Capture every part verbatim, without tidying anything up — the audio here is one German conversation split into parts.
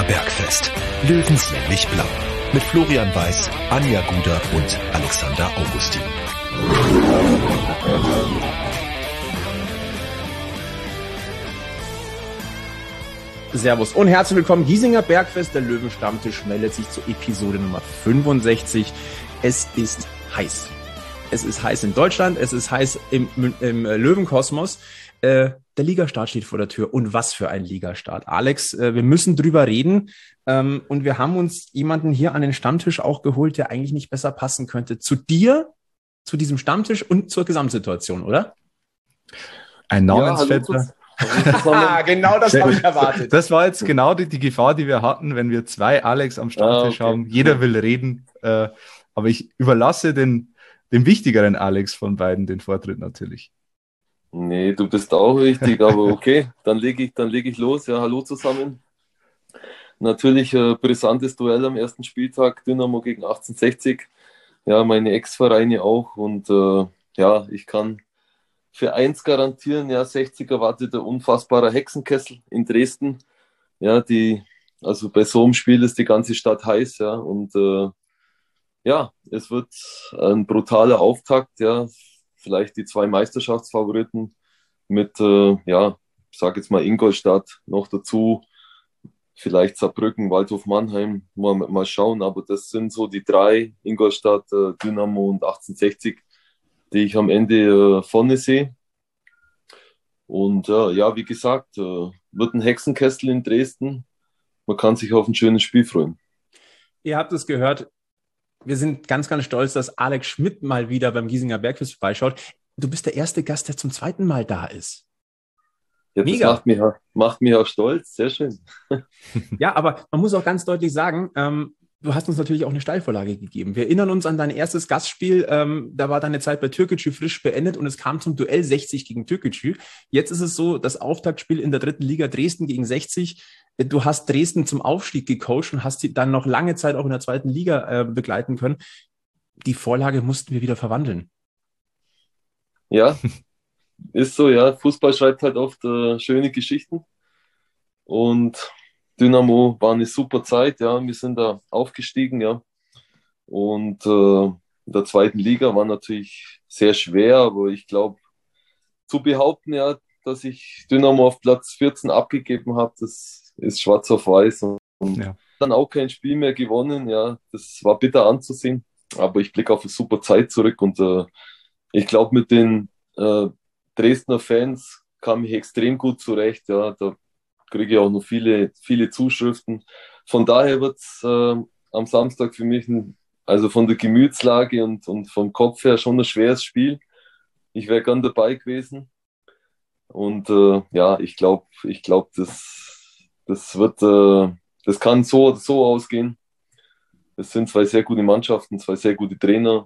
Giesinger Bergfest. Löwenslänglich blau. Mit Florian Weiß, Anja Guder und Alexander Augustin. Servus und herzlich willkommen. Giesinger Bergfest, der Löwenstammtisch meldet sich zur Episode Nummer fünfundsechzig. Es ist heiß. Es ist heiß in Deutschland, es ist heiß im, im Löwenkosmos. Äh, der Ligastart steht vor der Tür. Und was für ein Ligastart. Alex, äh, wir müssen drüber reden. Ähm, und wir haben uns jemanden hier an den Stammtisch auch geholt, der eigentlich nicht besser passen könnte. Zu dir, zu diesem Stammtisch und zur Gesamtsituation, oder? Ein Namensvetter. Ja, genau das habe ich erwartet. Das war jetzt genau die, die Gefahr, die wir hatten, wenn wir zwei Alex am Stammtisch ah, okay. haben. Jeder will reden. Äh, aber ich überlasse den, den wichtigeren Alex von beiden den Vortritt natürlich. Nee, du bist auch wichtig, aber okay, dann lege ich, dann leg ich los. Ja, hallo zusammen. Natürlich äh, brisantes Duell am ersten Spieltag, Dynamo gegen achtzehnhundertsechzig. Ja, meine Ex-Vereine auch und äh, ja, ich kann für eins garantieren, ja, sechzig erwartet der unfassbare Hexenkessel in Dresden. Ja, die, also bei so einem Spiel ist die ganze Stadt heiß, ja, und äh, ja, es wird ein brutaler Auftakt, ja, vielleicht die zwei Meisterschaftsfavoriten mit, äh, ja, ich sage jetzt mal Ingolstadt noch dazu, vielleicht Saarbrücken, Waldhof Mannheim, mal, mal schauen, aber das sind so die drei, Ingolstadt, äh, Dynamo und achtzehnhundertsechzig, die ich am Ende äh, vorne sehe. Und äh, ja, wie gesagt, äh, wird ein Hexenkessel in Dresden. Man kann sich auf ein schönes Spiel freuen. Ihr habt es gehört. Wir sind ganz, ganz stolz, dass Alex Schmidt mal wieder beim Giesinger Bergfest vorbeischaut. Du bist der erste Gast, der zum zweiten Mal da ist. Ja, das Mega. Macht mich, macht mich auch stolz. Sehr schön. Ja, aber man muss auch ganz deutlich sagen, ähm, du hast uns natürlich auch eine Steilvorlage gegeben. Wir erinnern uns an dein erstes Gastspiel. Ähm, da war deine Zeit bei Türkgücü frisch beendet und es kam zum Duell sechzig gegen Türkgücü. Jetzt ist es so, das Auftaktspiel in der dritten Liga Dresden gegen sechzig. Du hast Dresden zum Aufstieg gecoacht und hast sie dann noch lange Zeit auch in der zweiten Liga äh, begleiten können. Die Vorlage mussten wir wieder verwandeln. Ja, ist so, ja. Fußball schreibt halt oft äh, schöne Geschichten. Und Dynamo war eine super Zeit, ja. Wir sind da aufgestiegen, ja. Und äh, in der zweiten Liga war natürlich sehr schwer, aber ich glaube, zu behaupten, ja, dass ich Dynamo auf Platz vierzehn abgegeben habe, das ist schwarz auf weiß und, und ja. Dann auch kein Spiel mehr gewonnen, ja, das war bitter anzusehen, aber ich blicke auf eine super Zeit zurück und äh, ich glaube, mit den äh, Dresdner Fans kam ich extrem gut zurecht, ja, da kriege ich auch noch viele, viele Zuschriften, von daher wird es äh, am Samstag für mich, ein, also von der Gemütslage und, und vom Kopf her schon ein schweres Spiel, ich wäre gern dabei gewesen und äh, ja, ich glaube, ich glaube, das Das wird, äh, das kann so oder so ausgehen. Es sind zwei sehr gute Mannschaften, zwei sehr gute Trainer.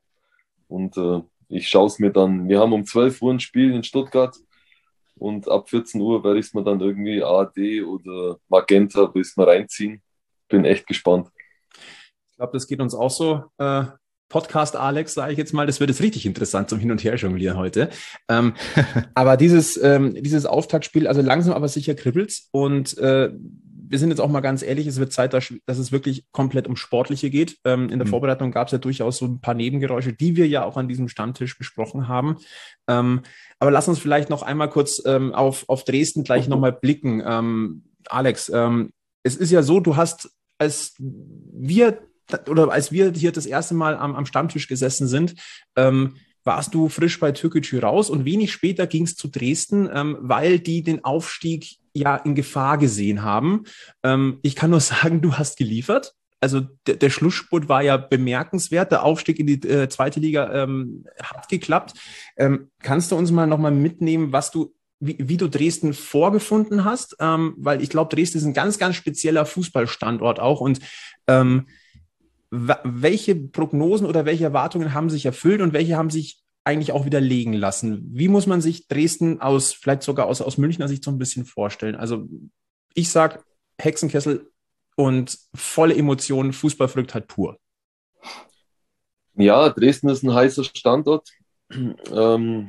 Und äh, ich schaue es mir dann. Wir haben um zwölf Uhr ein Spiel in Stuttgart und ab vierzehn Uhr werde ich es mir dann irgendwie A R D oder Magenta bis mal reinziehen. Bin echt gespannt. Ich glaube, das geht uns auch so. Äh Podcast Alex, sage ich jetzt mal, das wird jetzt richtig interessant zum Hin- und Her jonglieren heute. Ähm, aber dieses, ähm, dieses Auftaktspiel, also langsam aber sicher kribbelt's und äh, wir sind jetzt auch mal ganz ehrlich, es wird Zeit, dass, dass es wirklich komplett um Sportliche geht. Ähm, in der mhm. Vorbereitung gab es ja durchaus so ein paar Nebengeräusche, die wir ja auch an diesem Stammtisch besprochen haben. Ähm, aber lass uns vielleicht noch einmal kurz ähm, auf, auf Dresden gleich nochmal blicken. Ähm, Alex, ähm, es ist ja so, du hast, als wir oder als wir hier das erste Mal am, am Stammtisch gesessen sind, ähm, warst du frisch bei Türkgücü raus und wenig später ging es zu Dresden, ähm, weil die den Aufstieg ja in Gefahr gesehen haben. Ähm, ich kann nur sagen, du hast geliefert. Also der, der Schlussspurt war ja bemerkenswert. Der Aufstieg in die äh, zweite Liga ähm, hat geklappt. Ähm, kannst du uns mal nochmal mitnehmen, was du Wie, wie du Dresden vorgefunden hast? Ähm, weil ich glaube, Dresden ist ein ganz, ganz spezieller Fußballstandort auch und ähm, welche Prognosen oder welche Erwartungen haben sich erfüllt und welche haben sich eigentlich auch widerlegen lassen? Wie muss man sich Dresden aus, vielleicht sogar aus, aus Münchner Sicht so ein bisschen vorstellen? Also ich sage Hexenkessel und volle Emotionen, Fußballverrücktheit pur. Ja, Dresden ist ein heißer Standort. Ähm,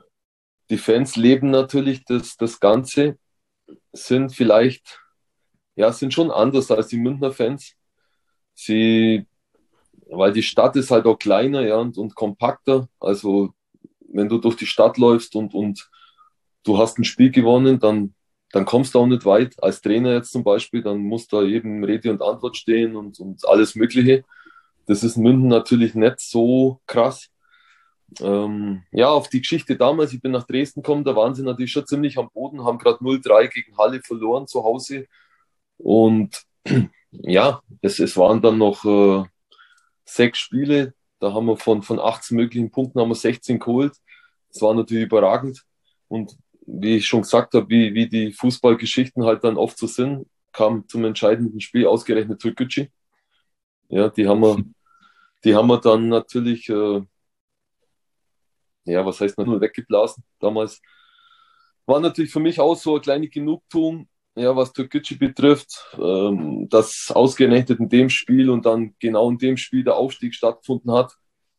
die Fans leben natürlich das, das Ganze, sind vielleicht ja, sind schon anders als die Münchner Fans. Sie, weil die Stadt ist halt auch kleiner, ja, und, und kompakter. Also wenn du durch die Stadt läufst und, und du hast ein Spiel gewonnen, dann, dann kommst du auch nicht weit. Als Trainer jetzt zum Beispiel, dann muss da jedem Rede und Antwort stehen und, und alles Mögliche. Das ist in München natürlich nicht so krass. Ähm, ja, auf die Geschichte damals, ich bin nach Dresden gekommen, da waren sie natürlich schon ziemlich am Boden, haben gerade null drei gegen Halle verloren zu Hause. Und ja, es, es waren dann noch äh, sechs Spiele, da haben wir von, von achtzehn möglichen Punkten haben wir sechzehn geholt. Das war natürlich überragend. Und wie ich schon gesagt habe, wie, wie die Fußballgeschichten halt dann oft so sind, kam zum entscheidenden Spiel ausgerechnet Türkgücü. Ja, die haben wir, die haben wir dann natürlich, äh, ja, was heißt nur weggeblasen damals. War natürlich für mich auch so eine kleine Genugtuung, ja, was Türkgücü betrifft, ähm, dass ausgerechnet in dem Spiel und dann genau in dem Spiel der Aufstieg stattgefunden hat.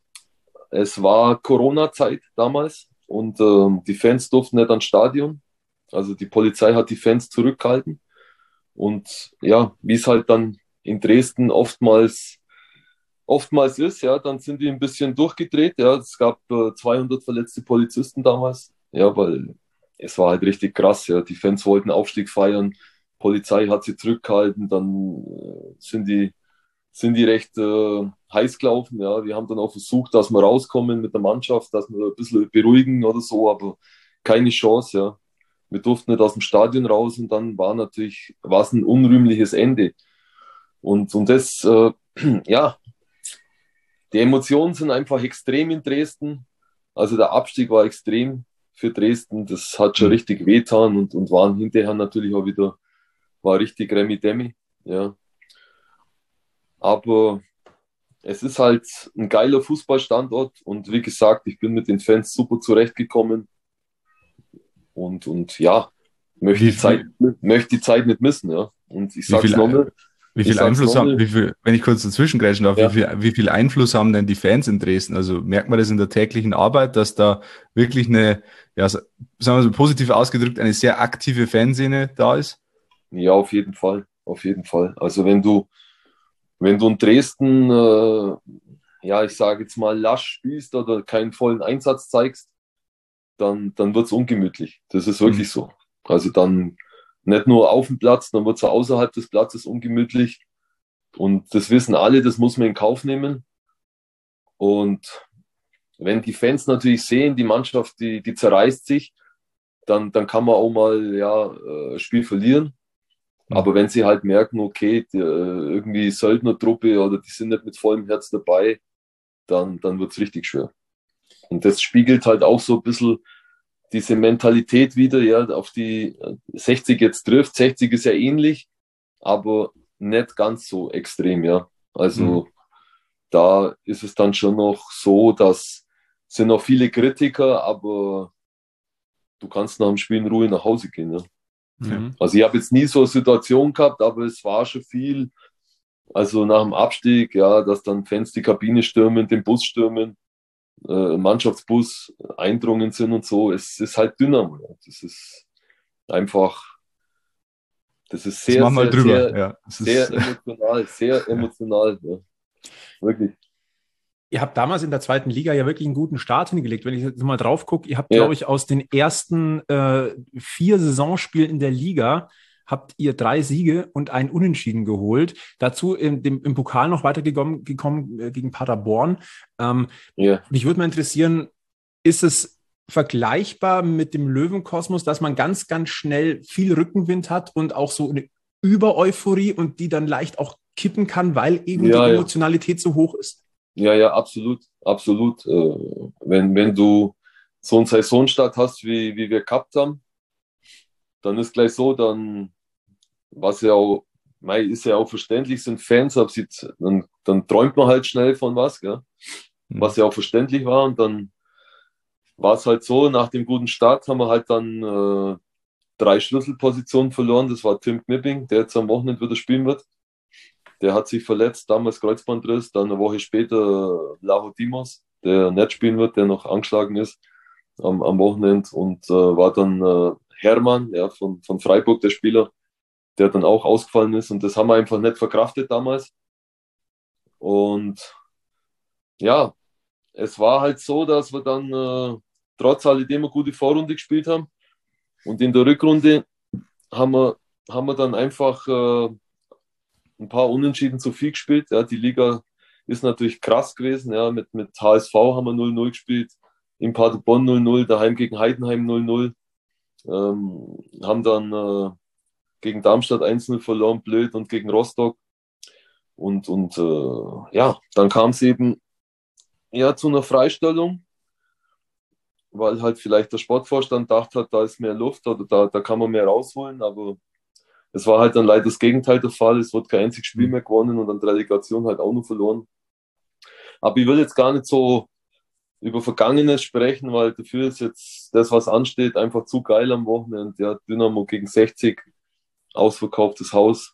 Es war Corona-Zeit damals und ähm, die Fans durften nicht ans Stadion. Also die Polizei hat die Fans zurückgehalten. Und ja, wie es halt dann in Dresden oftmals, oftmals ist, ja, dann sind die ein bisschen durchgedreht. Ja, es gab äh, zweihundert verletzte Polizisten damals. Ja, weil es war halt richtig krass. Ja, die Fans wollten Aufstieg feiern. Polizei hat sie zurückgehalten. Dann äh, sind die sind die recht äh, heiß gelaufen. Ja. Wir haben dann auch versucht, dass wir rauskommen mit der Mannschaft, dass wir ein bisschen beruhigen oder so, aber keine Chance. Ja. Wir durften nicht aus dem Stadion raus und dann war natürlich war es ein unrühmliches Ende. Und, und das, äh, ja, die Emotionen sind einfach extrem in Dresden. Also der Abstieg war extrem für Dresden. Das hat schon richtig wehgetan und, und waren hinterher natürlich auch wieder, war richtig Remi-Demi. Ja. Aber es ist halt ein geiler Fußballstandort und wie gesagt, ich bin mit den Fans super zurechtgekommen und, und ja, möchte die, Zeit, möchte die Zeit nicht missen. Ja. Und ich sag's nochmal. Wie viel Einfluss haben, wie viel, wenn ich kurz dazwischen greifen darf, ja. wie, viel, wie viel Einfluss haben denn die Fans in Dresden? Also merkt man das in der täglichen Arbeit, dass da wirklich eine, ja, sagen wir so positiv ausgedrückt, eine sehr aktive Fanszene da ist? Ja, auf jeden Fall, auf jeden Fall. Also wenn du Wenn du in Dresden, äh, ja, ich sage jetzt mal, lasch spielst oder keinen vollen Einsatz zeigst, dann, dann wird es ungemütlich. Das ist wirklich mhm. so. Also dann nicht nur auf dem Platz, dann wird es außerhalb des Platzes ungemütlich. Und das wissen alle, das muss man in Kauf nehmen. Und wenn die Fans natürlich sehen, die Mannschaft, die, die zerreißt sich, dann, dann kann man auch mal ja, äh, Spiel verlieren. Aber wenn sie halt merken, okay, die, irgendwie Söldnertruppe oder die sind nicht mit vollem Herz dabei, dann, dann wird es richtig schwer. Und das spiegelt halt auch so ein bisschen diese Mentalität wieder, ja, auf die sechzig jetzt trifft. sechzig ist ja ähnlich, aber nicht ganz so extrem, ja. Also mhm. da ist es dann schon noch so, dass es sind noch viele Kritiker, aber du kannst nach dem Spiel in Ruhe nach Hause gehen, ja. Mhm. Also ich habe jetzt nie so eine Situation gehabt, aber es war schon viel, also nach dem Abstieg, ja, dass dann Fans die Kabine stürmen, den Bus stürmen, äh, Mannschaftsbus eindrungen sind und so. Es ist halt Dynamo. Ja. Das ist einfach, das ist sehr, das sehr, drüber. sehr, ja. sehr emotional, sehr emotional. Ja. Wirklich. Ihr habt damals in der zweiten Liga ja wirklich einen guten Start hingelegt. Wenn ich jetzt mal drauf gucke, ihr habt, ja. glaube ich, aus den ersten äh, vier Saisonspielen in der Liga habt ihr drei Siege und ein Unentschieden geholt. Dazu im, dem, im Pokal noch weitergekommen gekommen, äh, gegen Paderborn. Ähm, ja. Mich würde mal interessieren, ist es vergleichbar mit dem Löwenkosmos, dass man ganz, ganz schnell viel Rückenwind hat und auch so eine Über-Euphorie und die dann leicht auch kippen kann, weil eben ja, die ja. Emotionalität so hoch ist? Ja, ja, absolut, absolut. Äh, wenn, wenn du so einen Saisonstart hast, wie, wie wir gehabt haben, dann ist gleich so, dann, was ja auch, mei, ist ja auch verständlich, sind Fans, aber sie, dann, dann träumt man halt schnell von was, gell? Was ja auch verständlich war. Und dann war es halt so, nach dem guten Start haben wir halt dann äh, drei Schlüsselpositionen verloren. Das war Tim Knipping, der jetzt am Wochenende wieder spielen wird. Der hat sich verletzt, damals Kreuzbandriss, dann eine Woche später Laho Dimos, der nicht spielen wird, der noch angeschlagen ist am, am Wochenende und äh, war dann äh, Hermann ja, von, von Freiburg, der Spieler, der dann auch ausgefallen ist. Und das haben wir einfach nicht verkraftet damals. Und ja, es war halt so, dass wir dann äh, trotz alledem eine gute Vorrunde gespielt haben. Und in der Rückrunde haben wir, haben wir dann einfach äh, ein paar Unentschieden zu viel gespielt. Ja, die Liga ist natürlich krass gewesen. Ja, mit, mit H S V haben wir null null gespielt, in Paderborn null null, daheim gegen Heidenheim null null. Ähm, haben dann äh, gegen Darmstadt eins null verloren, blöd, und gegen Rostock. Und, und äh, ja, dann kam es eben ja, zu einer Freistellung, weil halt vielleicht der Sportvorstand dachte hat, da ist mehr Luft oder da, da kann man mehr rausholen, aber es war halt dann leider das Gegenteil der Fall. Es wurde kein einziges Spiel mehr gewonnen und an der Relegation halt auch nur verloren. Aber ich will jetzt gar nicht so über Vergangenes sprechen, weil dafür ist jetzt das, was ansteht, einfach zu geil am Wochenende. Ja, Dynamo gegen sechzig, ausverkauftes Haus,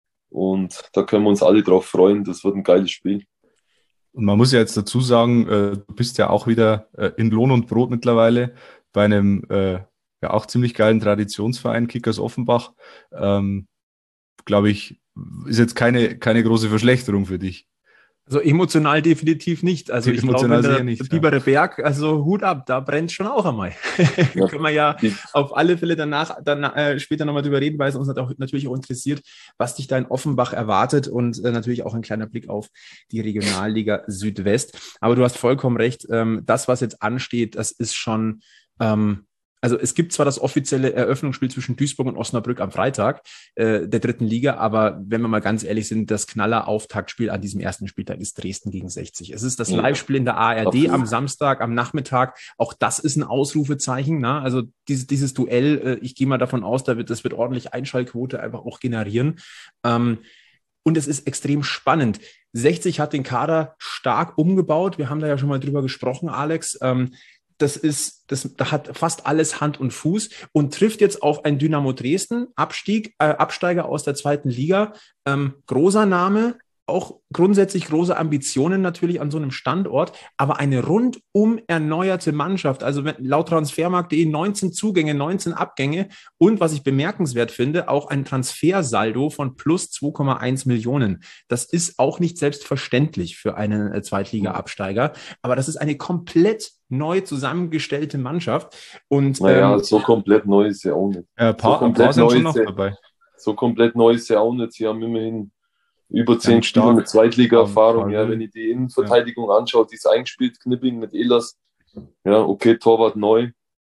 und da können wir uns alle drauf freuen. Das wird ein geiles Spiel. Und man muss ja jetzt dazu sagen, äh, du bist ja auch wieder äh, in Lohn und Brot mittlerweile bei einem äh, ja auch ziemlich geilen Traditionsverein, Kickers Offenbach. Ähm, glaube ich, ist jetzt keine, keine große Verschlechterung für dich. Also emotional definitiv nicht. Also ich glaube, der nicht, Bibere ja. Berg, also Hut ab, da brennt schon auch einmal. Ja. Können wir ja auf alle Fälle danach, dann äh, später nochmal drüber reden, weil es uns auch, natürlich auch interessiert, was dich da in Offenbach erwartet, und äh, natürlich auch ein kleiner Blick auf die Regionalliga Südwest. Aber du hast vollkommen recht, ähm, das, was jetzt ansteht, das ist schon... Ähm, Also es gibt zwar das offizielle Eröffnungsspiel zwischen Duisburg und Osnabrück am Freitag äh, der dritten Liga, aber wenn wir mal ganz ehrlich sind, das Knaller-Auftaktspiel an diesem ersten Spieltag ist Dresden gegen sechzig. Es ist das ja. Live-Spiel in der A R D am Samstag, am Nachmittag. Auch das ist ein Ausrufezeichen. Ne? Also dieses, dieses Duell, äh, ich gehe mal davon aus, da wird, das wird ordentlich Einschaltquote einfach auch generieren. Ähm, und es ist extrem spannend. sechzig hat den Kader stark umgebaut. Wir haben da ja schon mal drüber gesprochen, Alex. Ähm, Das ist, das, da hat fast alles Hand und Fuß und trifft jetzt auf ein Dynamo Dresden, Abstieg, äh, Absteiger aus der zweiten Liga. Ähm, großer Name, auch grundsätzlich große Ambitionen natürlich an so einem Standort, aber eine rundum erneuerte Mannschaft. Also wenn, laut Transfermarkt punkt de neunzehn Zugänge, neunzehn Abgänge und, was ich bemerkenswert finde, auch ein Transfersaldo von plus zwei Komma eins Millionen. Das ist auch nicht selbstverständlich für einen äh, Zweitliga-Absteiger, aber das ist eine komplett neu zusammengestellte Mannschaft. Und, naja, ähm, so komplett neu ist ja auch nicht. Äh, paar, so komplett paar sind neu schon noch ist dabei. So komplett neu ist ja auch nicht. Sie haben immerhin über zehn Spieler mit Zweitliga-Erfahrung. Ja, wenn ich die Innenverteidigung ja. anschaue, die ist eingespielt, Knipping mit Ehlers. Ja, okay, Torwart neu,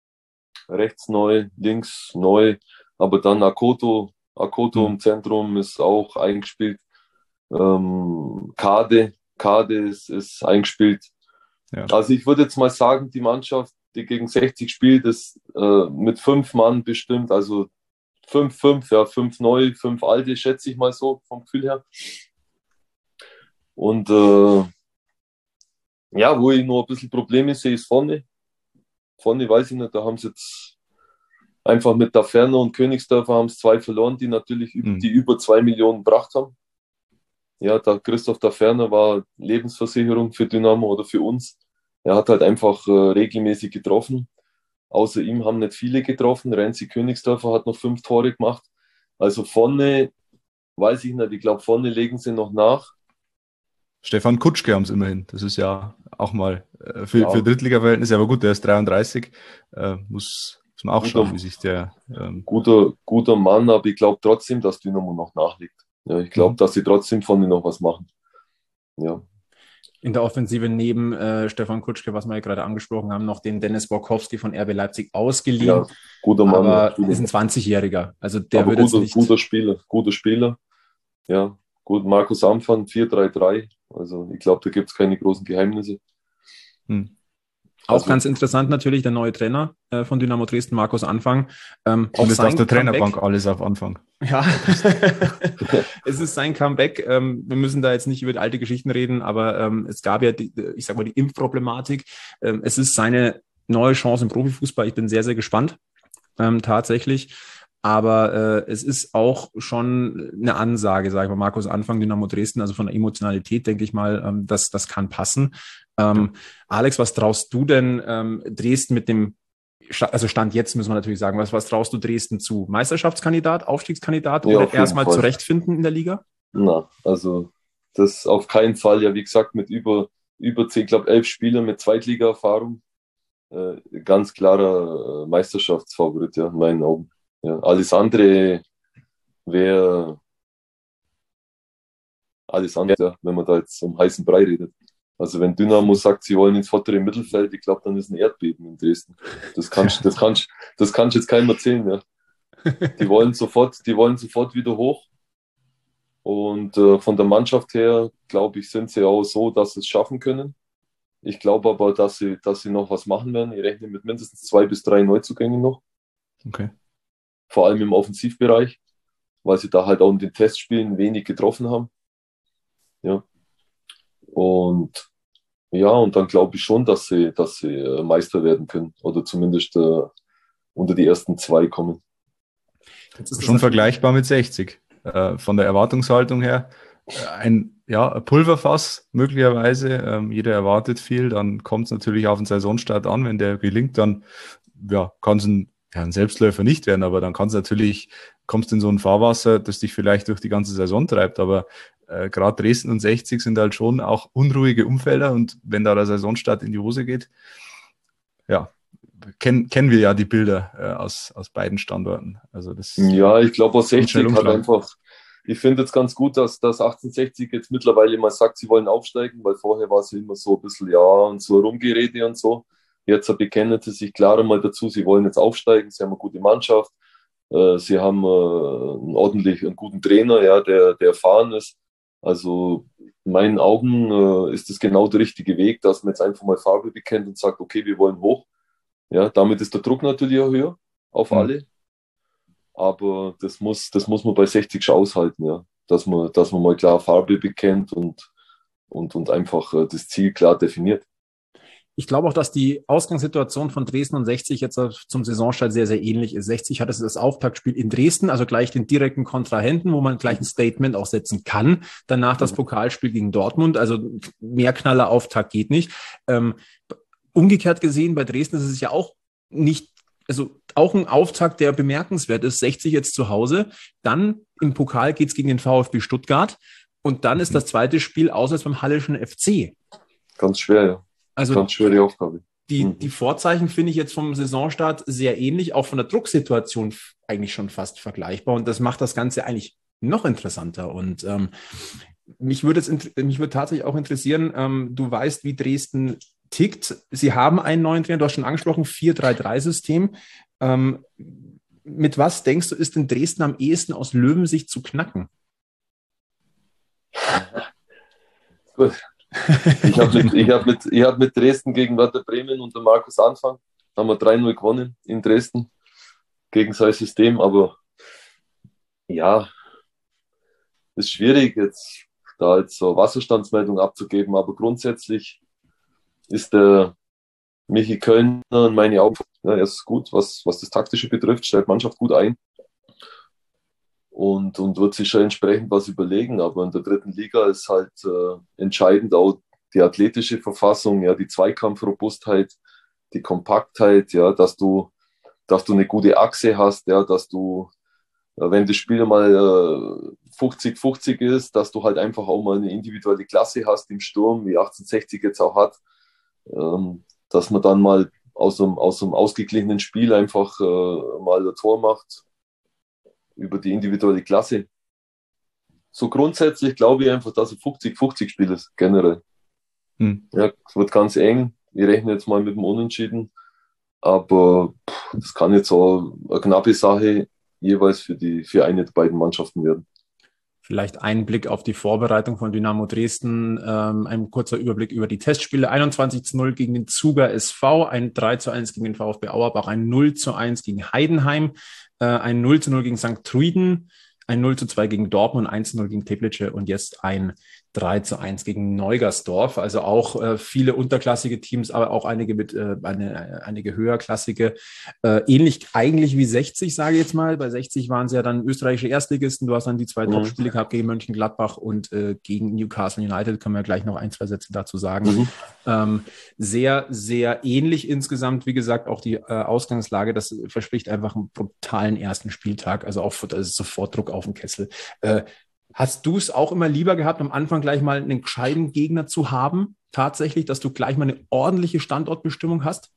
rechts neu, links neu, aber dann Akoto, Akoto mhm. im Zentrum ist auch eingespielt. Ähm, Kade, Kade ist, ist eingespielt. Ja. Also ich würde jetzt mal sagen, die Mannschaft, die gegen sechzig spielt, ist äh, mit fünf Mann bestimmt, also fünf, fünf, ja, fünf neu, fünf alte, schätze ich mal so vom Gefühl her. Und äh, ja, wo ich nur ein bisschen Probleme sehe, ist vorne. Vorne weiß ich nicht, da haben sie jetzt einfach mit Daferner und Königsdörfer haben es zwei verloren, die natürlich mhm. die über zwei Millionen gebracht haben. Ja, da Christoph Daferner war Lebensversicherung für Dynamo oder für uns. Er hat halt einfach äh, regelmäßig getroffen. Außer ihm haben nicht viele getroffen. Renzi Königsdörfer hat noch fünf Tore gemacht. Also vorne, weiß ich nicht, ich glaube vorne legen sie noch nach. Stefan Kutschke haben es immerhin. Das ist ja auch mal äh, für, ja. für Drittliga-Verhältnisse, aber gut, der ist dreiunddreißig. Äh, muss, muss man auch guter, schauen, wie sich der... Ähm guter, guter Mann, aber ich glaube trotzdem, dass Dynamo noch nachlegt. Ja, ich glaube, mhm. dass sie trotzdem vorne noch was machen. Ja. In der Offensive neben äh, Stefan Kutschke, was wir ja gerade angesprochen haben, noch den Dennis Borkowski von R B Leipzig ausgeliehen. Ja, guter Mann. Aber guter ist ein zwanzigjähriger. Also der aber wird guter, jetzt nicht... guter Spieler, guter Spieler. Ja, gut. Markus Amfan, vier drei drei. Also ich glaube, da gibt es keine großen Geheimnisse. Hm. Auch also, ganz interessant natürlich der neue Trainer äh, von Dynamo Dresden, Markus Anfang. Ähm, auch ist aus der Trainerbank alles auf Anfang. Ja, es ist sein Comeback. Ähm, wir müssen da jetzt nicht über die alte Geschichten reden, aber ähm, es gab ja, die, ich sag mal, die Impfproblematik. Ähm, es ist seine neue Chance im Profifußball. Ich bin sehr, sehr gespannt, ähm, tatsächlich. Aber äh, es ist auch schon eine Ansage, sage ich mal, Markus Anfang, Dynamo Dresden, also von der Emotionalität, denke ich mal, ähm, das, das kann passen. Ähm, Alex, was traust du denn ähm, Dresden mit dem also Stand jetzt müssen wir natürlich sagen, was, was traust du Dresden zu? Meisterschaftskandidat, Aufstiegskandidat Ja, oder erstmal zurechtfinden in der Liga? Na, also das auf keinen Fall. Ja, wie gesagt, mit über, über zehn, ich glaube elf Spielern mit Zweitliga-Erfahrung. Äh, ganz klarer äh, Meisterschaftsfavorit, ja, in meinen Augen. Ja, alles andere wäre alles andere, ja, wenn man da jetzt um heißen Brei redet. Also wenn Dynamo sagt, sie wollen ins vordere Mittelfeld, ich glaube, dann ist ein Erdbeben in Dresden. Das kannst das kannst, das kannst jetzt keinem erzählen. Ja. Die wollen sofort, die wollen sofort wieder hoch. Und äh, von der Mannschaft her, glaube ich, sind sie auch so, dass sie es schaffen können. Ich glaube aber, dass sie, dass sie noch was machen werden. Ich rechne mit mindestens zwei bis drei Neuzugängen noch. Okay. Vor allem im Offensivbereich, weil sie da halt auch in den Testspielen wenig getroffen haben. Ja. Und ja, und dann glaube ich schon, dass sie, dass sie äh, Meister werden können oder zumindest äh, unter die ersten zwei kommen. Das ist schon vergleichbar mit sechzig. Äh, von der Erwartungshaltung her. Ein, ja, ein Pulverfass möglicherweise. Ähm, jeder erwartet viel. Dann kommt es natürlich auf den Saisonstart an. Wenn der gelingt, dann ja, kann es ein, ja, ein Selbstläufer nicht werden. Aber dann kann es natürlich, kommst in so ein Fahrwasser, das dich vielleicht durch die ganze Saison treibt. Aber äh, gerade Dresden und sechzig sind halt schon auch unruhige Umfelder. Und wenn da der Saisonstart in die Hose geht, ja, kennen, kennen wir ja die Bilder äh, aus, aus beiden Standorten. Also das ja, ich glaube, aus sechzig hat einfach, ich finde jetzt ganz gut, dass, dass achtzehnhundertsechzig jetzt mittlerweile mal sagt, sie wollen aufsteigen, weil vorher war es immer so ein bisschen, ja, und so Rumgerede und so. Jetzt bekennen sie sich klar mal dazu, sie wollen jetzt aufsteigen, sie haben eine gute Mannschaft, äh, sie haben äh, einen ordentlich, einen guten Trainer, ja, der, der erfahren ist. Also in meinen Augen äh, ist das genau der richtige Weg, dass man jetzt einfach mal Farbe bekennt und sagt, okay, wir wollen hoch. Ja, damit ist der Druck natürlich auch höher auf alle. Mhm. Aber das muss, das muss man bei sechzig schon aushalten, ja. Dass man, dass man mal klar Farbe bekennt und, und, und einfach das Ziel klar definiert. Ich glaube auch, dass die Ausgangssituation von Dresden und sechzig jetzt zum Saisonstart sehr, sehr ähnlich ist. sechzig hat das Auftaktspiel in Dresden, also gleich den direkten Kontrahenten, wo man gleich ein Statement auch setzen kann. Danach das Pokalspiel gegen Dortmund, also mehr Knaller Auftakt geht nicht. Ähm, umgekehrt gesehen, bei Dresden ist es ja auch nicht, also auch ein Auftakt, der bemerkenswert ist. sechzig jetzt zu Hause, dann im Pokal geht's gegen den VfB Stuttgart und dann ist das zweite Spiel auswärts beim Hallischen F C. Ganz schwer, ja. Also ganz schwere Aufgabe. Die, mhm. die Vorzeichen finde ich jetzt vom Saisonstart sehr ähnlich, auch von der Drucksituation eigentlich schon fast vergleichbar. Und das macht das Ganze eigentlich noch interessanter. Und ähm, mich würde es mich würde tatsächlich auch interessieren, ähm, du weißt, wie Dresden tickt. Sie haben einen neuen Trainer, du hast schon angesprochen, vier drei drei System. Ähm, mit was denkst du, ist in Dresden am ehesten aus Löwensicht zu knacken? Gut. Ich habe mit, ich hab mit, ich hab mit Dresden gegen Werder Bremen unter Markus Anfang, haben wir drei null gewonnen in Dresden gegen sein System, aber ja, ist schwierig jetzt da jetzt so Wasserstandsmeldung abzugeben, aber grundsätzlich ist der Michi Kölner in meinen Augen, ja, er ist gut, was, was das Taktische betrifft, stellt Mannschaft gut ein und, und wird sich schon entsprechend was überlegen, aber in der dritten Liga ist halt äh, entscheidend auch die athletische Verfassung, ja, die Zweikampfrobustheit, die Kompaktheit, ja, dass du, dass du eine gute Achse hast, ja, dass du, wenn das Spiel mal äh, fünfzig fünfzig ist, dass du halt einfach auch mal eine individuelle Klasse hast im Sturm, wie achtzehnhundertsechzig jetzt auch hat, ähm, dass man dann mal aus einem, aus einem ausgeglichenen Spiel einfach äh, mal ein Tor macht über die individuelle Klasse. So grundsätzlich glaube ich einfach, dass ein fünfzig fünfzig Spiel ist, generell. Hm. Ja, es wird ganz eng. Ich rechne jetzt mal mit dem Unentschieden. Aber pff, das kann jetzt auch eine knappe Sache jeweils für, die, für eine der beiden Mannschaften werden. Vielleicht ein Blick auf die Vorbereitung von Dynamo Dresden, ähm, ein kurzer Überblick über die Testspiele. einundzwanzig zu null gegen den Zuger S V, ein drei zu eins gegen den VfB Auerbach, ein null zu eins gegen Heidenheim, äh, ein null zu null gegen Sankt Truiden, ein null zu zwei gegen Dortmund, eins zu null gegen Teplice und jetzt ein drei zu eins gegen Neugersdorf. Also auch äh, viele unterklassige Teams, aber auch einige mit äh, eine, einige höherklassige. Äh, ähnlich eigentlich wie sechzig, sage ich jetzt mal. Bei sechzig waren sie ja dann österreichische Erstligisten. Du hast dann die zwei mhm. Topspiele gehabt gegen Mönchengladbach und äh, gegen Newcastle United. Können wir gleich noch ein, zwei Sätze dazu sagen. Mhm. Ähm, sehr, sehr ähnlich insgesamt. Wie gesagt, auch die äh, Ausgangslage, das verspricht einfach einen brutalen ersten Spieltag. Also auch das ist sofort Druck auf den Kessel. Äh, Hast du es auch immer lieber gehabt, am Anfang gleich mal einen gescheiten Gegner zu haben? Tatsächlich, dass du gleich mal eine ordentliche Standortbestimmung hast?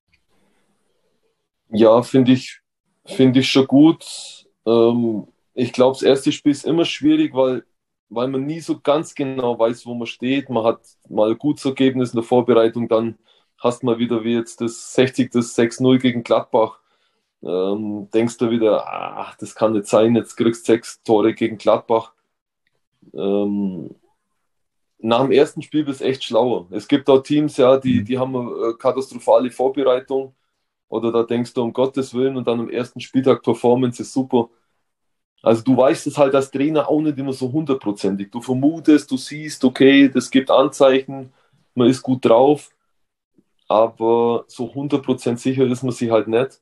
Ja, finde ich, finde ich schon gut. Ähm, ich glaube, das erste Spiel ist immer schwierig, weil, weil man nie so ganz genau weiß, wo man steht. Man hat mal ein gutes Ergebnis in der Vorbereitung, dann hast du mal wieder wie jetzt das sechzig, das sechs null gegen Gladbach. Ähm, denkst du wieder, ah, das kann nicht sein, jetzt kriegst du sechs Tore gegen Gladbach. Ähm, nach dem ersten Spiel bist du echt schlauer. Es gibt auch Teams, ja, die, die haben eine katastrophale Vorbereitung oder da denkst du, um Gottes Willen, und dann am ersten Spieltag Performance ist super. Also du weißt es halt als Trainer auch nicht immer so hundertprozentig. Du vermutest, du siehst, okay, das gibt Anzeichen, man ist gut drauf, aber so hundert Prozent sicher ist man sich halt nicht.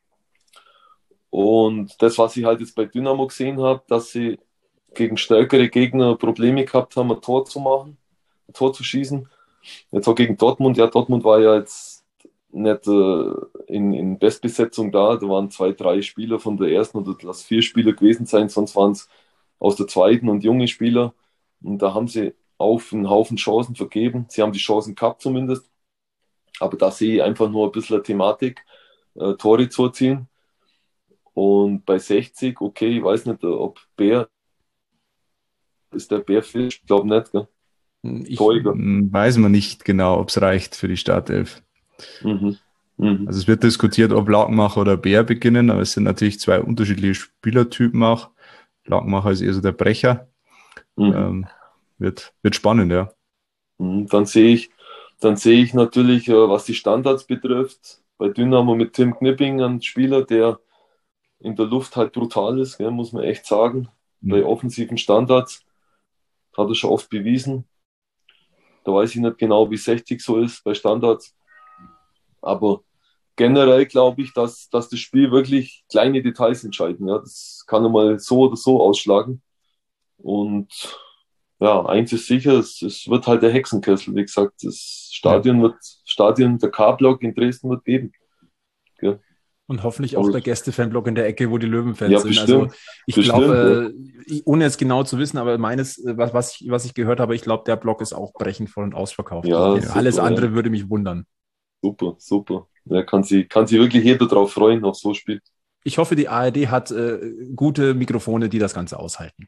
Und das, was ich halt jetzt bei Dynamo gesehen habe, dass sie gegen stärkere Gegner Probleme gehabt haben, ein Tor zu machen, ein Tor zu schießen. Jetzt auch gegen Dortmund. Ja, Dortmund war ja jetzt nicht äh, in, in Bestbesetzung da. Da waren zwei, drei Spieler von der ersten oder lass vier Spieler gewesen sein, sonst waren es aus der zweiten und junge Spieler. Und da haben sie auf einen Haufen Chancen vergeben. Sie haben die Chancen gehabt zumindest. Aber da sehe ich einfach nur ein bisschen eine Thematik, äh, Tore zu erzielen. Und bei sechzig, okay, ich weiß nicht, ob Bär ist der Bärfisch? Ich glaube nicht, gell? Ich Teuger. Weiß man nicht genau, ob es reicht für die Startelf. Mhm. Mhm. Also es wird diskutiert, ob Lakenmacher oder Bär beginnen, aber es sind natürlich zwei unterschiedliche Spielertypen auch. Lakenmacher ist eher so der Brecher. Mhm. Ähm, wird, wird spannend, ja. Mhm. Dann sehe ich, dann sehe ich natürlich, was die Standards betrifft, bei Dynamo mit Tim Knipping, ein Spieler, der in der Luft halt brutal ist, gell, muss man echt sagen. Mhm. Bei offensiven Standards hat er schon oft bewiesen. Da weiß ich nicht genau, wie sechzig so ist bei Standards. Aber generell glaube ich, dass, dass das Spiel wirklich kleine Details entscheiden. Ja. Das kann einmal so oder so ausschlagen. Und ja, eins ist sicher, es, es wird halt der Hexenkessel. Wie gesagt, das Stadion wird, Stadion, der K-Block in Dresden wird geben. Ja. Und hoffentlich auch der Gäste-Fanblock in der Ecke, wo die Löwenfans ja, sind. Bestimmt, also ich glaube, äh, ohne es genau zu wissen, aber meines, was, was, ich, was ich gehört habe, ich glaube, der Block ist auch brechend voll und ausverkauft. Ja, also, super, alles andere ja. würde mich wundern. Super, super. Ja, kann sich kann sich wirklich jeder drauf freuen, auf so ein Spiel. Ich hoffe, die A R D hat äh, gute Mikrofone, die das Ganze aushalten.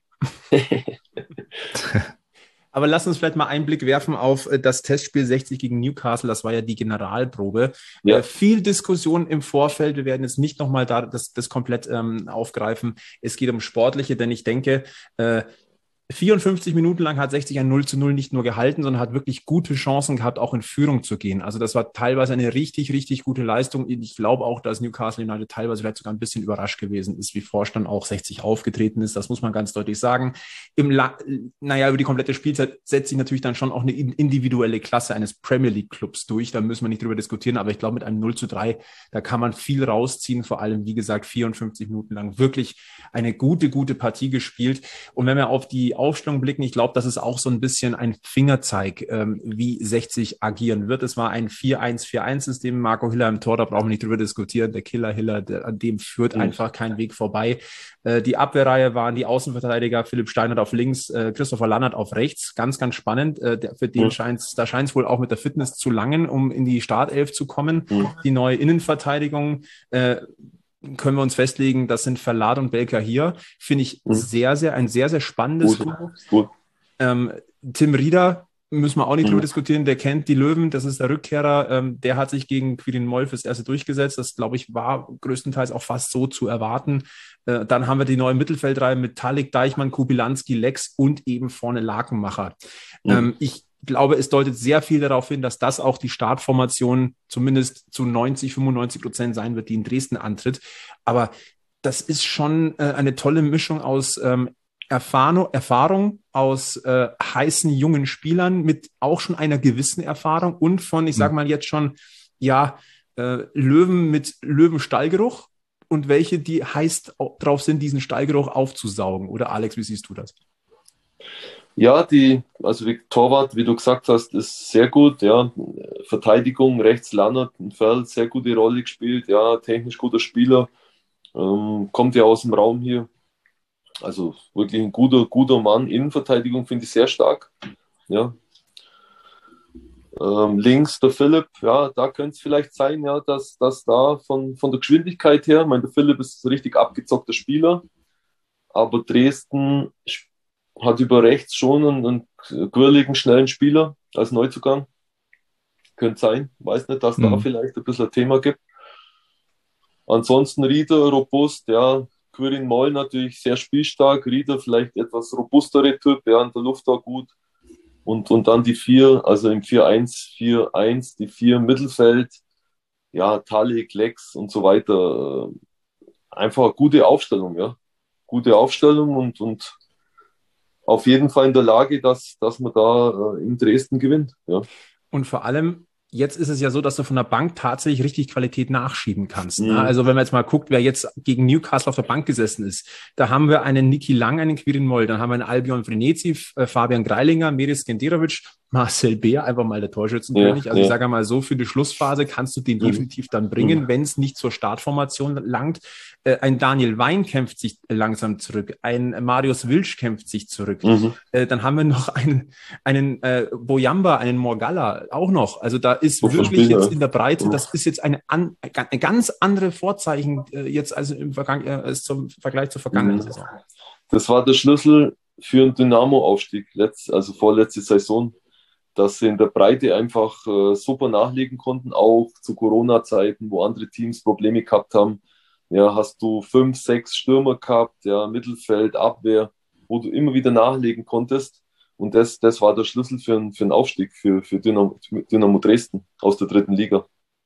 Aber lass uns vielleicht mal einen Blick werfen auf das Testspiel sechzig gegen Newcastle. Das war ja die Generalprobe. Ja. Äh, viel Diskussion im Vorfeld. Wir werden jetzt nicht nochmal da das, das komplett ähm, aufgreifen. Es geht um Sportliche, denn ich denke, äh, vierundfünfzig Minuten lang hat sechzig ein null zu null nicht nur gehalten, sondern hat wirklich gute Chancen gehabt, auch in Führung zu gehen. Also das war teilweise eine richtig, richtig gute Leistung. Ich glaube auch, dass Newcastle United teilweise vielleicht sogar ein bisschen überrascht gewesen ist, wie Vorstand auch sechzig aufgetreten ist. Das muss man ganz deutlich sagen. Im La- naja, über die komplette Spielzeit setzt sich natürlich dann schon auch eine individuelle Klasse eines Premier League Clubs durch. Da müssen wir nicht drüber diskutieren. Aber ich glaube, mit einem null zu drei, da kann man viel rausziehen. Vor allem, wie gesagt, vierundfünfzig Minuten lang wirklich eine gute, gute Partie gespielt. Und wenn wir auf die Aufstellung blicken, ich glaube, das ist auch so ein bisschen ein Fingerzeig, ähm, wie sechzig agieren wird. Es war ein vier eins vier eins System, Marco Hiller im Tor, da brauchen wir nicht drüber diskutieren. Der Killer Hiller, der, an dem führt mhm. einfach kein Weg vorbei. Äh, die Abwehrreihe waren die Außenverteidiger, Philipp Steinert auf links, äh, Christopher Lannert auf rechts. Ganz, ganz spannend. Äh, der, für den mhm. scheint's, da scheint es wohl auch mit der Fitness zu langen, um in die Startelf zu kommen. Mhm. Die neue Innenverteidigung, äh, können wir uns festlegen, das sind Verlat und Belka hier. Finde ich mhm. sehr, sehr, ein sehr, sehr spannendes Duo. Gut. Ähm, Tim Rieder, müssen wir auch nicht mhm. drüber diskutieren, der kennt die Löwen, das ist der Rückkehrer, ähm, der hat sich gegen Quirin Moll fürs Erste durchgesetzt. Das, glaube ich, war größtenteils auch fast so zu erwarten. Äh, dann haben wir die neue Mittelfeldreihe mit Talik, Deichmann, Kubilanski, Lex und eben vorne Lakenmacher. Mhm. Ähm, ich Ich glaube, es deutet sehr viel darauf hin, dass das auch die Startformation zumindest zu neunzig, fünfundneunzig Prozent sein wird, die in Dresden antritt. Aber das ist schon äh, eine tolle Mischung aus ähm, Erfahrung, Erfahrung, aus äh, heißen jungen Spielern mit auch schon einer gewissen Erfahrung und von, ich sage mal jetzt schon, ja, äh, Löwen mit Löwenstallgeruch und welche, die heiß drauf sind, diesen Stallgeruch aufzusaugen. Oder Alex, wie siehst du das? Ja, die, also wie Torwart, wie du gesagt hast, ist sehr gut, ja. Verteidigung, rechts Lannert, ein Feld, sehr gute Rolle gespielt, ja, technisch guter Spieler, ähm, kommt ja aus dem Raum hier. Also wirklich ein guter, guter Mann. Innenverteidigung finde ich sehr stark, ja. Ähm, links der Philipp, ja, da könnte es vielleicht sein, ja, dass, dass da von, von der Geschwindigkeit her, ich meine, der Philipp ist ein richtig abgezockter Spieler, aber Dresden hat über rechts schon einen, einen quirligen, schnellen Spieler als Neuzugang. Könnte sein, weiß nicht, dass mhm. da vielleicht ein bisschen ein Thema gibt. Ansonsten Rieder, robust, ja, Quirin Moll natürlich sehr spielstark, Rieder vielleicht etwas robustere Typ, ja, in der Luft auch gut. Und, und dann die vier, also im vier eins vier eins, die vier im Mittelfeld, ja, Talik, Lex und so weiter. Einfach eine gute Aufstellung, ja. Gute Aufstellung und, und auf jeden Fall in der Lage, dass, dass man da in Dresden gewinnt, ja. Und vor allem, jetzt ist es ja so, dass du von der Bank tatsächlich richtig Qualität nachschieben kannst. Mhm. Ne? Also wenn man jetzt mal guckt, wer jetzt gegen Newcastle auf der Bank gesessen ist, da haben wir einen Niki Lang, einen Quirin Moll, dann haben wir einen Albion Vrenetzi, äh, Fabian Greilinger, Meris Genderovic, Marcel Beer, einfach mal der Torschützenkönig. Ja, also ja. ich sage mal so, für die Schlussphase kannst du den Mhm. definitiv dann bringen, Mhm. wenn es nicht zur Startformation langt. Äh, ein Daniel Wein kämpft sich langsam zurück, ein Marius Wilsch kämpft sich zurück. Mhm. Äh, dann haben wir noch einen, einen äh, Boyamba, einen Morgalla auch noch. Also da ist Wovon wirklich Spieler? jetzt in der Breite, Mhm. das ist jetzt eine, an, ein ganz andere Vorzeichen äh, jetzt also im Vergang, äh, als zum Vergleich zur vergangenen Mhm. Saison. Das war der Schlüssel für einen Dynamo-Aufstieg, letzt, also vorletzte Saison, dass sie in der Breite einfach äh, super nachlegen konnten, auch zu Corona-Zeiten, wo andere Teams Probleme gehabt haben. Ja, hast du fünf, sechs Stürmer gehabt, ja, Mittelfeld, Abwehr, wo du immer wieder nachlegen konntest. Und das, das war der Schlüssel für, einen- für einen Aufstieg für, für Dynamo, Dynamo Dresden aus der dritten Liga.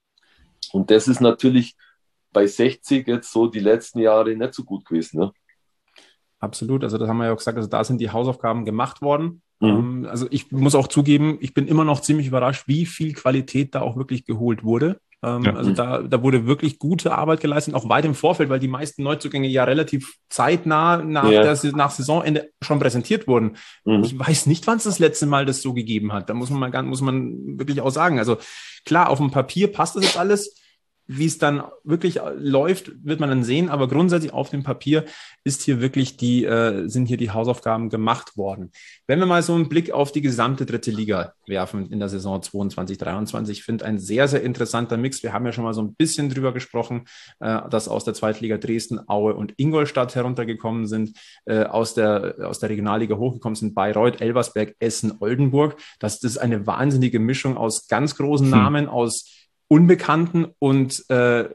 Und das ist natürlich bei sechzig jetzt so die letzten Jahre nicht so gut gewesen. Ne? Absolut, also das haben wir ja auch gesagt, also da sind die Hausaufgaben gemacht worden. Mhm. Ähm, also ich muss auch zugeben, ich bin immer noch ziemlich überrascht, wie viel Qualität da auch wirklich geholt wurde. Ähm, Ja. Also da, da wurde wirklich gute Arbeit geleistet, auch weit im Vorfeld, weil die meisten Neuzugänge ja relativ zeitnah nach, Ja. der, nach Saisonende schon präsentiert wurden. Mhm. Ich weiß nicht, wann es das letzte Mal das so gegeben hat. Da muss man mal ganz, muss man wirklich auch sagen. Also klar, auf dem Papier passt das jetzt alles. Wie es dann wirklich läuft, wird man dann sehen. Aber grundsätzlich auf dem Papier ist hier wirklich die, äh, sind hier die Hausaufgaben gemacht worden. Wenn wir mal so einen Blick auf die gesamte dritte Liga werfen in der Saison zweiundzwanzig dreiundzwanzig, finde ein sehr, sehr interessanter Mix. Wir haben ja schon mal so ein bisschen drüber gesprochen, äh, dass aus der Zweitliga Dresden, Aue und Ingolstadt heruntergekommen sind, äh, aus der, aus der Regionalliga hochgekommen sind Bayreuth, Elversberg, Essen, Oldenburg. Das, das ist eine wahnsinnige Mischung aus ganz großen Namen, hm. aus Unbekannten und äh,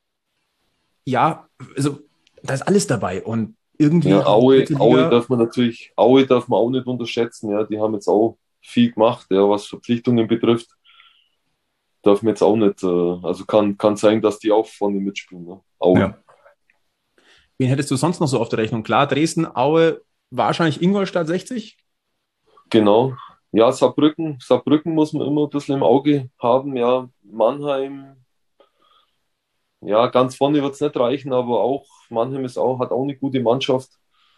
ja, also da ist alles dabei und irgendwie Ja, Aue, dritte Aue Liga, darf man natürlich, Aue darf man auch nicht unterschätzen, ja, die haben jetzt auch viel gemacht, ja, was Verpflichtungen betrifft, darf man jetzt auch nicht, äh, also kann, kann sein, dass die auch vorne mitspielen, ne? Aue. Ja. wen hättest du sonst noch so auf der Rechnung? Klar, Dresden, Aue, wahrscheinlich Ingolstadt sechzig? Genau. Ja, Saarbrücken, Saarbrücken muss man immer ein bisschen im Auge haben, ja, Mannheim, ja, ganz vorne wird es nicht reichen, aber auch Mannheim ist auch, hat auch eine gute Mannschaft.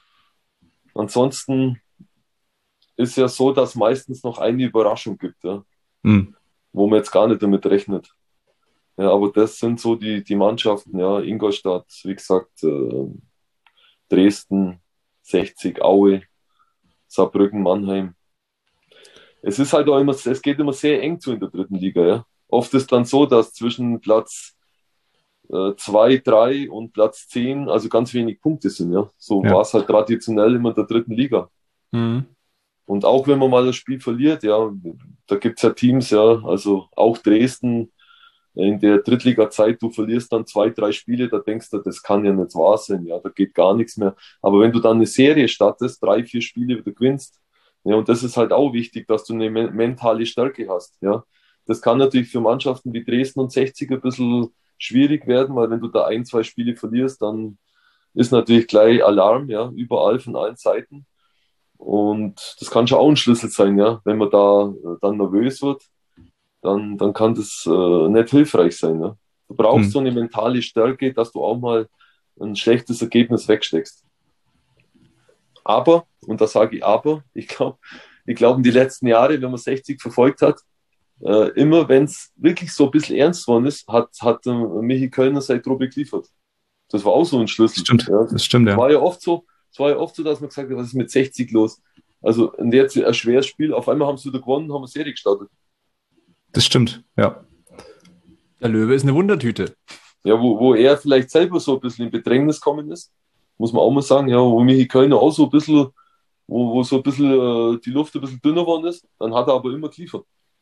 Ansonsten ist ja so, dass meistens noch eine Überraschung gibt, ja, Mhm. wo man jetzt gar nicht damit rechnet. Ja, aber das sind so die, die Mannschaften, ja, Ingolstadt, wie gesagt, äh, Dresden, sechzig, Aue, Saarbrücken, Mannheim. Es ist halt auch immer, es geht immer sehr eng zu in der dritten Liga, ja. Oft ist dann so, dass zwischen Platz zwei, drei und Platz zehn, also ganz wenig Punkte sind, ja. So Ja. war es halt traditionell immer in der dritten Liga. Mhm. Und auch wenn man mal das Spiel verliert, ja, da gibt es ja Teams, ja, also auch Dresden in der Drittliga-Zeit, du verlierst dann zwei, drei Spiele, da denkst du, das kann ja nicht wahr sein, ja, da geht gar nichts mehr. Aber wenn du dann eine Serie startest, drei, vier Spiele wieder gewinnst, ja, und das ist halt auch wichtig, dass du eine me- mentale Stärke hast, ja. Das kann natürlich für Mannschaften wie Dresden und sechzig ein bisschen schwierig werden, weil wenn du da ein, zwei Spiele verlierst, dann ist natürlich gleich Alarm, ja, überall von allen Seiten. Und das kann schon auch ein Schlüssel sein, ja. Wenn man da äh, dann nervös wird, dann, dann kann das äh, nicht hilfreich sein. Ja. Du brauchst hm. so eine mentale Stärke, dass du auch mal ein schlechtes Ergebnis wegsteckst. Aber, und da sage ich aber, ich glaube, ich glaube in die letzten Jahre, wenn man sechzig verfolgt hat, äh, immer wenn es wirklich so ein bisschen ernst geworden ist, hat, hat äh, Michi Kölner seine Truppe geliefert. Das war auch so ein Schlüssel. Stimmt, ja. das stimmt, ja. War ja oft so, es war ja oft so, dass man gesagt hat, was ist mit sechzig los? Also und jetzt ein schweres Spiel, auf einmal haben sie wieder gewonnen, haben eine Serie gestartet. Das stimmt, ja. Der Löwe ist eine Wundertüte. Ja, wo, wo er vielleicht selber so ein bisschen in Bedrängnis gekommen ist, muss man auch mal sagen, ja, wo Michi Kölner auch so ein bisschen, wo, wo so ein bisschen äh, die Luft ein bisschen dünner geworden ist, dann hat er aber immer geliefert.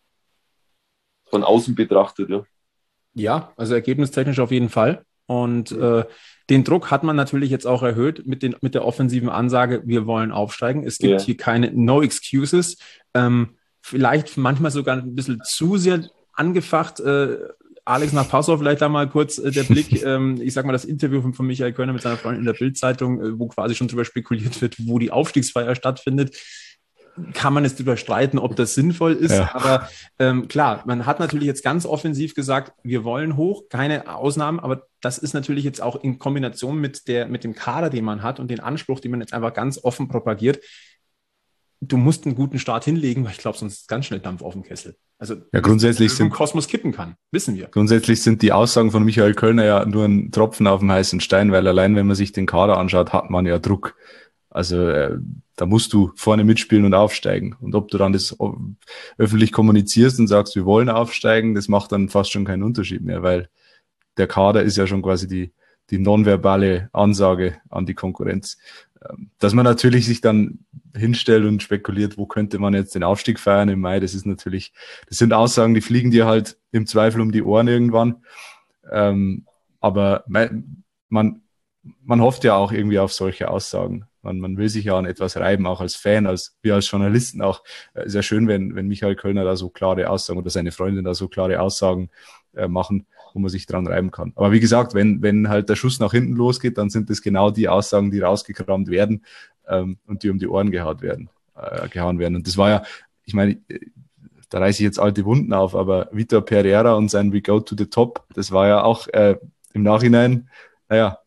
Von außen betrachtet, ja. Ja, also ergebnistechnisch auf jeden Fall. Und äh, den Druck hat man natürlich jetzt auch erhöht mit, den, mit der offensiven Ansage, wir wollen aufsteigen. Es gibt Ja. hier keine No Excuses. Ähm, vielleicht manchmal sogar ein bisschen zu sehr angefacht. Äh, Alex, nach Passau vielleicht da mal kurz äh, der Blick. ähm, ich sag mal, das Interview von, von Michael Kölner mit seiner Freundin in der Bild-Zeitung, äh, wo quasi schon drüber spekuliert wird, wo die Aufstiegsfeier stattfindet. Kann man jetzt drüber streiten, ob das sinnvoll ist, Ja. aber ähm, klar, man hat natürlich jetzt ganz offensiv gesagt, wir wollen hoch, keine Ausnahmen, aber das ist natürlich jetzt auch in Kombination mit der mit dem Kader, den man hat und den Anspruch, den man jetzt einfach ganz offen propagiert. Du musst einen guten Start hinlegen, weil ich glaube, sonst ist ganz schnell Dampf auf dem Kessel. Also Ja, grundsätzlich dass es im sind- Kosmos kippen kann, wissen wir. Grundsätzlich sind die Aussagen von Michael Kölner ja nur ein Tropfen auf dem heißen Stein, weil allein wenn man sich den Kader anschaut, hat man ja Druck. Also äh, da musst du vorne mitspielen und aufsteigen. Und ob du dann das o- öffentlich kommunizierst und sagst, wir wollen aufsteigen, das macht dann fast schon keinen Unterschied mehr, weil der Kader ist ja schon quasi die, die nonverbale Ansage an die Konkurrenz. Ähm, Dass man natürlich sich dann hinstellt und spekuliert, wo könnte man jetzt den Aufstieg feiern im Mai, das ist natürlich, das sind Aussagen, die fliegen dir halt im Zweifel um die Ohren irgendwann. Ähm, aber man, man, man hofft ja auch irgendwie auf solche Aussagen. Man, man will sich ja an etwas reiben, auch als Fan, als wir als Journalisten auch. Äh, sehr schön, wenn, wenn Michael Kölner da so klare Aussagen oder seine Freundin da so klare Aussagen äh, machen, wo man sich dran reiben kann. Aber wie gesagt, wenn, wenn halt der Schuss nach hinten losgeht, dann sind das genau die Aussagen, die rausgekramt werden ähm, und die um die Ohren gehauen werden, äh, gehauen werden. Und das war ja, ich meine, da reiße ich jetzt alte Wunden auf, aber Vitor Pereira und sein We Go to the Top, das war ja auch äh, im Nachhinein, naja,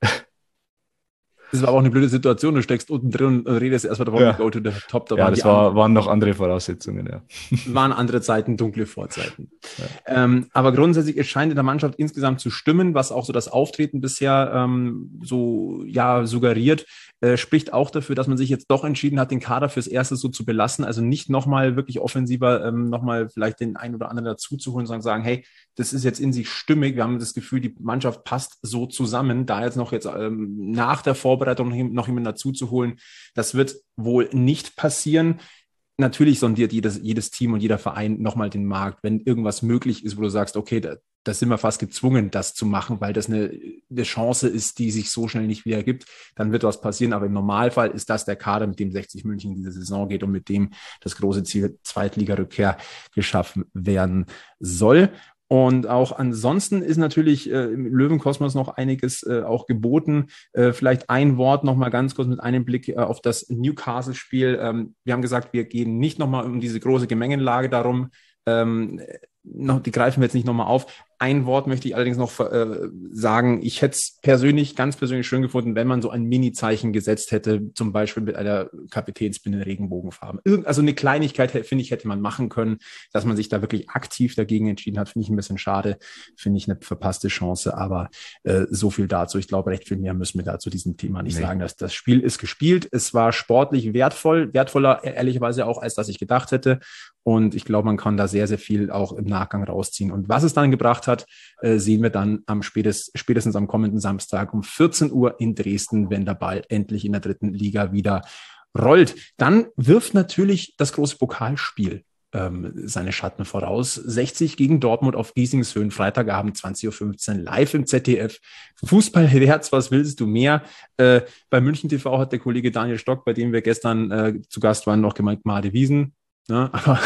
Das war aber auch eine blöde Situation. Du steckst unten drin und redest erstmal davon, Ja. go to the top. Da ja, waren das die war, waren noch andere Voraussetzungen, ja. waren andere Zeiten, dunkle Vorzeiten. Ja. Ähm, aber grundsätzlich, es scheint in der Mannschaft insgesamt zu stimmen, was auch so das Auftreten bisher ähm, so ja suggeriert, äh, spricht auch dafür, dass man sich jetzt doch entschieden hat, den Kader fürs Erste so zu belassen, also nicht nochmal wirklich offensiver, ähm, nochmal vielleicht den einen oder anderen dazu zu holen, sondern sagen, hey, das ist jetzt in sich stimmig, wir haben das Gefühl, die Mannschaft passt so zusammen, da jetzt noch jetzt ähm, nach der Vorbereitung noch jemanden dazu zu holen, das wird wohl nicht passieren. Natürlich sondiert jedes, jedes Team und jeder Verein nochmal den Markt, wenn irgendwas möglich ist, wo du sagst, okay, da, da sind wir fast gezwungen, das zu machen, weil das eine, eine Chance ist, die sich so schnell nicht wieder ergibt, dann wird was passieren. Aber im Normalfall ist das der Kader, mit dem sechzig München in diese Saison geht und mit dem das große Ziel Zweitliga-Rückkehr geschaffen werden soll. Und auch ansonsten ist natürlich äh, im Löwenkosmos noch einiges äh, auch geboten. Äh, vielleicht ein Wort noch mal ganz kurz mit einem Blick äh, auf das Newcastle-Spiel. Ähm, wir haben gesagt, wir gehen nicht noch mal um diese große Gemengenlage darum. Ähm, noch, die greifen wir jetzt nicht noch mal auf. Ein Wort möchte ich allerdings noch äh, sagen. Ich hätte es persönlich, ganz persönlich schön gefunden, wenn man so ein Mini-Zeichen gesetzt hätte, zum Beispiel mit einer Kapitänsbinde Regenbogenfarben. Irgend, also eine Kleinigkeit, finde ich, hätte man machen können, dass man sich da wirklich aktiv dagegen entschieden hat. Finde ich ein bisschen schade, finde ich eine verpasste Chance, aber äh, so viel dazu. Ich glaube, recht viel mehr müssen wir da zu diesem Thema nicht nee. sagen. Dass das Spiel ist gespielt. Es war sportlich wertvoll, wertvoller ehrlicherweise auch, als dass ich gedacht hätte. Und ich glaube, man kann da sehr, sehr viel auch im Nachgang rausziehen. Und was es dann gebracht hat, äh, sehen wir dann am spätestens, spätestens am kommenden Samstag um vierzehn Uhr in Dresden, wenn der Ball endlich in der dritten Liga wieder rollt. Dann wirft natürlich das große Pokalspiel ähm, seine Schatten voraus. sechzig gegen Dortmund auf Giesingshöhen, Freitagabend zwanzig Uhr fünfzehn, live im Z D F. Fußballherz, was willst du mehr? Äh, bei München T V hat der Kollege Daniel Stock, bei dem wir gestern äh, zu Gast waren, noch gemeint, Made Wiesen. Ne, aber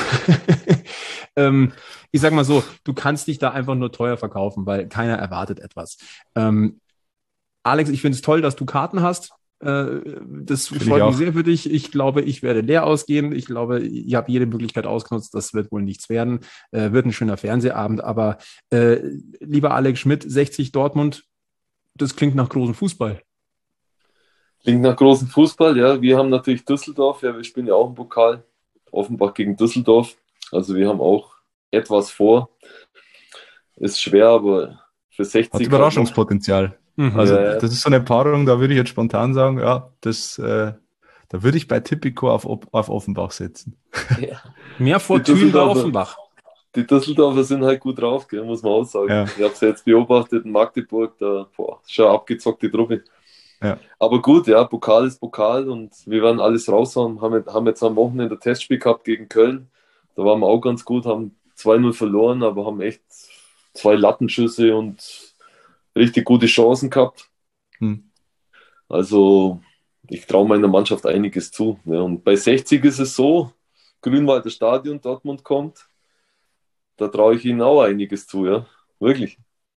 ähm, ich sag mal so, du kannst dich da einfach nur teuer verkaufen, weil keiner erwartet etwas. Ähm, Alex, ich finde es toll, dass du Karten hast. Äh, das Find freut mich sehr für dich. Ich glaube, ich werde leer ausgehen. Ich glaube, ihr habt jede Möglichkeit ausgenutzt. Das wird wohl nichts werden. Äh, wird ein schöner Fernsehabend. Aber äh, lieber Alex Schmidt, sechzig Dortmund, das klingt nach großem Fußball. Klingt nach großem Fußball, ja. Wir haben natürlich Düsseldorf. Ja, wir spielen ja auch im Pokal. Offenbach gegen Düsseldorf. Also wir haben auch etwas vor. Ist schwer, aber für sechzig... Hat Überraschungspotenzial. Also ja, ja. Das ist so eine Paarung, da würde ich jetzt spontan sagen, ja, das, äh, da würde ich bei Tipico auf, auf Offenbach setzen. Ja. Mehr Fortune bei Offenbach. Die Düsseldorfer sind halt gut drauf, gell, muss man auch sagen. Ja. Ich habe es jetzt beobachtet in Magdeburg, da boah, schon eine abgezockte Truppe. Ja. Aber gut, ja, Pokal ist Pokal und wir werden alles raushauen. Haben, haben jetzt am Wochenende ein Testspiel gehabt gegen Köln. Da waren wir auch ganz gut, haben zwei null verloren, aber haben echt zwei Lattenschüsse und richtig gute Chancen gehabt. Hm. Also ich traue meiner Mannschaft einiges zu. Ja. Und bei sechzig ist es so, Grünwalder Stadion, Dortmund kommt, da traue ich ihnen auch einiges zu, ja. Wirklich.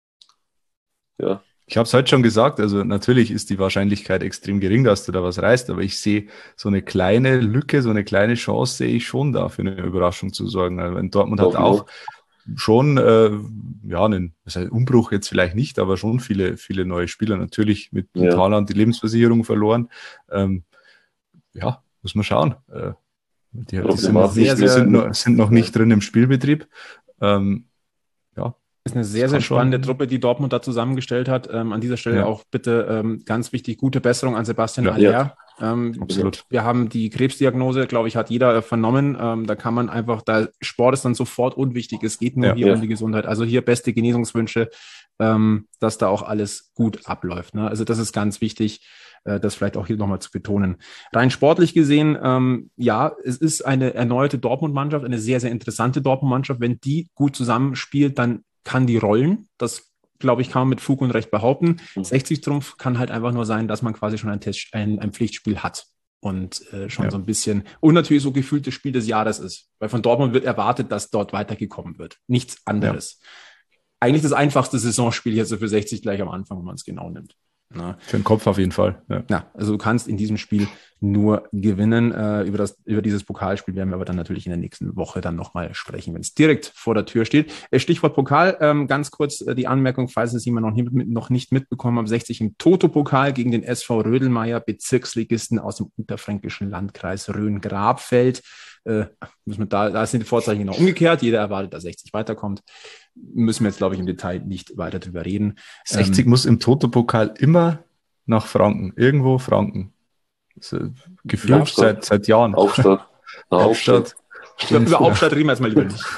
Ja. Ich habe es heute schon gesagt, also natürlich ist die Wahrscheinlichkeit extrem gering, dass du da was reißt, aber ich sehe so eine kleine Lücke, so eine kleine Chance sehe ich schon da, für eine Überraschung zu sorgen. Also Dortmund hat auch schon, äh, ja, einen das heißt Umbruch jetzt vielleicht nicht, aber schon viele, viele neue Spieler. Natürlich mit ja. Haaland die Lebensversicherung verloren. Ähm, ja, muss man schauen. Äh, die, die sind, noch sehr, nicht, sehr, sind, noch, sind noch nicht drin im Spielbetrieb. Ähm, ja. Ist eine sehr, sehr spannende schon. Truppe, die Dortmund da zusammengestellt hat. Ähm, an dieser Stelle ja. auch bitte ähm, ganz wichtig, gute Besserung an Sebastian ja, Aller. Ja. Ähm, Absolut. Wir haben die Krebsdiagnose, glaube ich, hat jeder äh, vernommen. Ähm, da kann man einfach, da Sport ist dann sofort unwichtig. Es geht nur ja, hier ja. um die Gesundheit. Also hier beste Genesungswünsche, ähm, dass da auch alles gut abläuft. Ne? Also das ist ganz wichtig, äh, das vielleicht auch hier nochmal zu betonen. Rein sportlich gesehen, ähm, ja, es ist eine erneuerte Dortmund-Mannschaft, eine sehr, sehr interessante Dortmund-Mannschaft. Wenn die gut zusammenspielt, dann kann die rollen. Das, glaube ich, kann man mit Fug und Recht behaupten. Mhm. sechzig Trumpf kann halt einfach nur sein, dass man quasi schon ein, Test, ein, ein Pflichtspiel hat und äh, schon ja. so ein bisschen und natürlich so gefühlt das Spiel des Jahres ist. Weil von Dortmund wird erwartet, dass dort weitergekommen wird. Nichts anderes. Ja. Eigentlich das einfachste Saisonspiel jetzt so für sechzig gleich am Anfang, wenn man es genau nimmt. Na. Für den Kopf auf jeden Fall. Ja. ja, also du kannst in diesem Spiel nur gewinnen. Äh, über, das, über dieses Pokalspiel werden wir aber dann natürlich in der nächsten Woche dann nochmal sprechen, wenn es direkt vor der Tür steht. Äh, Stichwort Pokal, ähm, ganz kurz äh, die Anmerkung, falls es jemand noch, nie, noch nicht mitbekommen hat, sechzig im Toto-Pokal gegen den S V Rödelmeier, Bezirksligisten aus dem unterfränkischen Landkreis Rhön-Grabfeld. Äh, müssen wir da, da sind die Vorzeichen genau umgekehrt. Jeder erwartet, dass sechzig weiterkommt. Müssen wir jetzt, glaube ich, im Detail nicht weiter drüber reden. sechzig ähm, muss im Toto-Pokal immer nach Franken. Irgendwo Franken. So, gefühlt ja, seit, seit Jahren. Aufstadt. Aufstadt. Aufstadt. Über Aufstadt reden wir jetzt mal lieber nicht.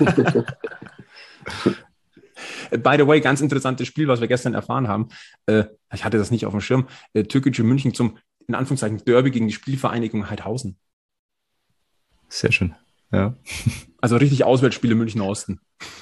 By the way, ganz interessantes Spiel, was wir gestern erfahren haben. Äh, ich hatte das nicht auf dem Schirm. Äh, Türkgücü München zum, in Anführungszeichen, Derby gegen die Spielvereinigung Heidhausen. Sehr schön. Ja. Also richtig Auswärtsspiele München-Osten.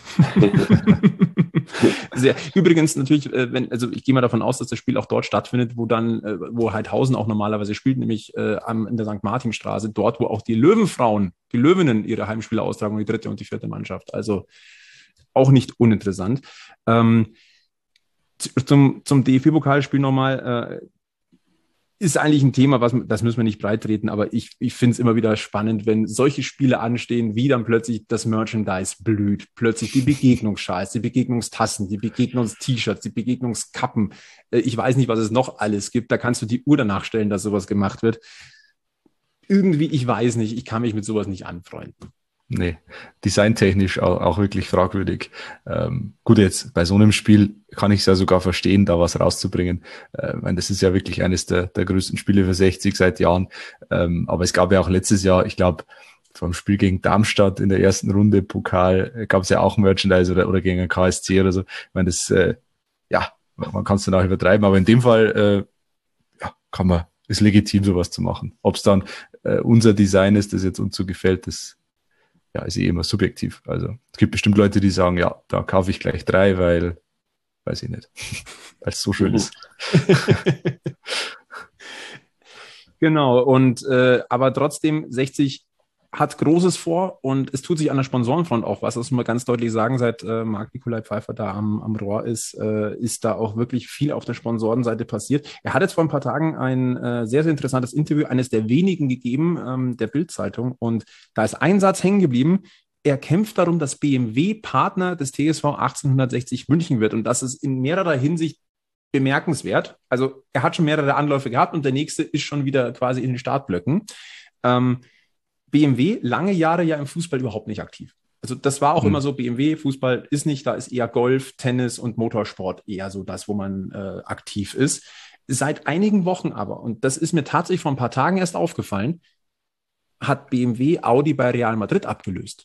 Sehr. Übrigens natürlich, wenn, also ich gehe mal davon aus, dass das Spiel auch dort stattfindet, wo dann, wo Heidhausen auch normalerweise spielt, nämlich äh, am, in der Sankt Martinstraße, dort, wo auch die Löwenfrauen, die Löwinnen ihre Heimspiele austragen, die dritte und die vierte Mannschaft. Also auch nicht uninteressant. Ähm, zum, zum D F B-Pokalspiel nochmal, äh, ist eigentlich ein Thema, was das müssen wir nicht breit treten, aber ich, ich finde es immer wieder spannend, wenn solche Spiele anstehen, wie dann plötzlich das Merchandise blüht, plötzlich die Begegnungsschals, die Begegnungstassen, die Begegnungst-T-Shirts, die Begegnungskappen. Ich weiß nicht, was es noch alles gibt. Da kannst du die Uhr danach stellen, dass sowas gemacht wird. Irgendwie, ich weiß nicht, ich kann mich mit sowas nicht anfreunden. Nee, designtechnisch auch, auch wirklich fragwürdig. Ähm, gut, jetzt bei so einem Spiel kann ich es ja sogar verstehen, da was rauszubringen. Äh, ich meine, das ist ja wirklich eines der, der größten Spiele für sechzig seit Jahren. Ähm, aber es gab ja auch letztes Jahr, ich glaube, vom Spiel gegen Darmstadt in der ersten Runde Pokal gab es ja auch Merchandise oder, oder gegen ein K S C oder so. Ich meine, das, äh, ja, man kann es dann auch übertreiben, aber in dem Fall, äh, ja, kann man, ist legitim, sowas zu machen. Ob es dann äh, unser Design ist, das jetzt uns so gefällt, das ja, ist eh immer subjektiv. Also es gibt bestimmt Leute, die sagen, ja, da kaufe ich gleich drei, weil, weiß ich nicht, weil es so schön ist. Genau, und äh, aber trotzdem sechzig hat Großes vor und es tut sich an der Sponsorenfront auch was. Das muss man ganz deutlich sagen, seit äh, Marc-Nikolai Pfeiffer da am, am Rohr ist, äh, ist da auch wirklich viel auf der Sponsorenseite passiert. Er hat jetzt vor ein paar Tagen ein äh, sehr, sehr interessantes Interview, eines der wenigen gegeben, ähm, der Bild-Zeitung. Und da ist ein Satz hängen geblieben. Er kämpft darum, dass B M W Partner des T S V achtzehnhundertsechzig München wird. Und das ist in mehrerer Hinsicht bemerkenswert. Also er hat schon mehrere Anläufe gehabt und der nächste ist schon wieder quasi in den Startblöcken. Ähm, B M W lange Jahre ja im Fußball überhaupt nicht aktiv. Also das war auch mhm. immer so, B M W, Fußball ist nicht, da ist eher Golf, Tennis und Motorsport eher so das, wo man äh, aktiv ist. Seit einigen Wochen aber, und das ist mir tatsächlich vor ein paar Tagen erst aufgefallen, hat B M W Audi bei Real Madrid abgelöst.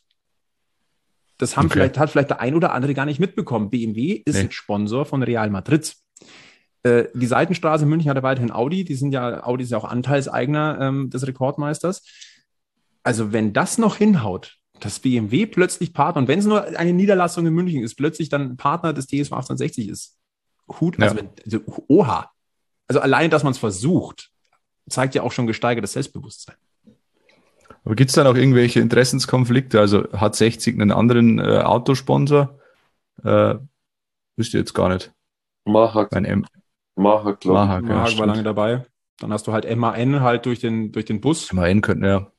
Das haben okay. vielleicht, hat vielleicht der ein oder andere gar nicht mitbekommen. B M W ist nee. Sponsor von Real Madrid. Äh, die Seitenstraße in München hat ja weiterhin Audi, die sind ja, Audi ist ja auch Anteilseigner ähm, des Rekordmeisters. Also wenn das noch hinhaut, dass B M W plötzlich Partner, und wenn es nur eine Niederlassung in München ist, plötzlich dann Partner des T S V achtzehnhundertsechzig ist, Hut, also, ja. wenn, also oha. Also alleine, dass man es versucht, zeigt ja auch schon gesteigertes Selbstbewusstsein. Aber gibt es dann auch irgendwelche Interessenskonflikte? Also hat sechzig einen anderen äh, Autosponsor? Äh, wisst ihr jetzt gar nicht. Mahak. Mein M- Mahak, glaube ich. Mahak, ja, Mahak war lange dabei. Dann hast du halt M A N halt durch den, durch den Bus. M A N könnten, ja.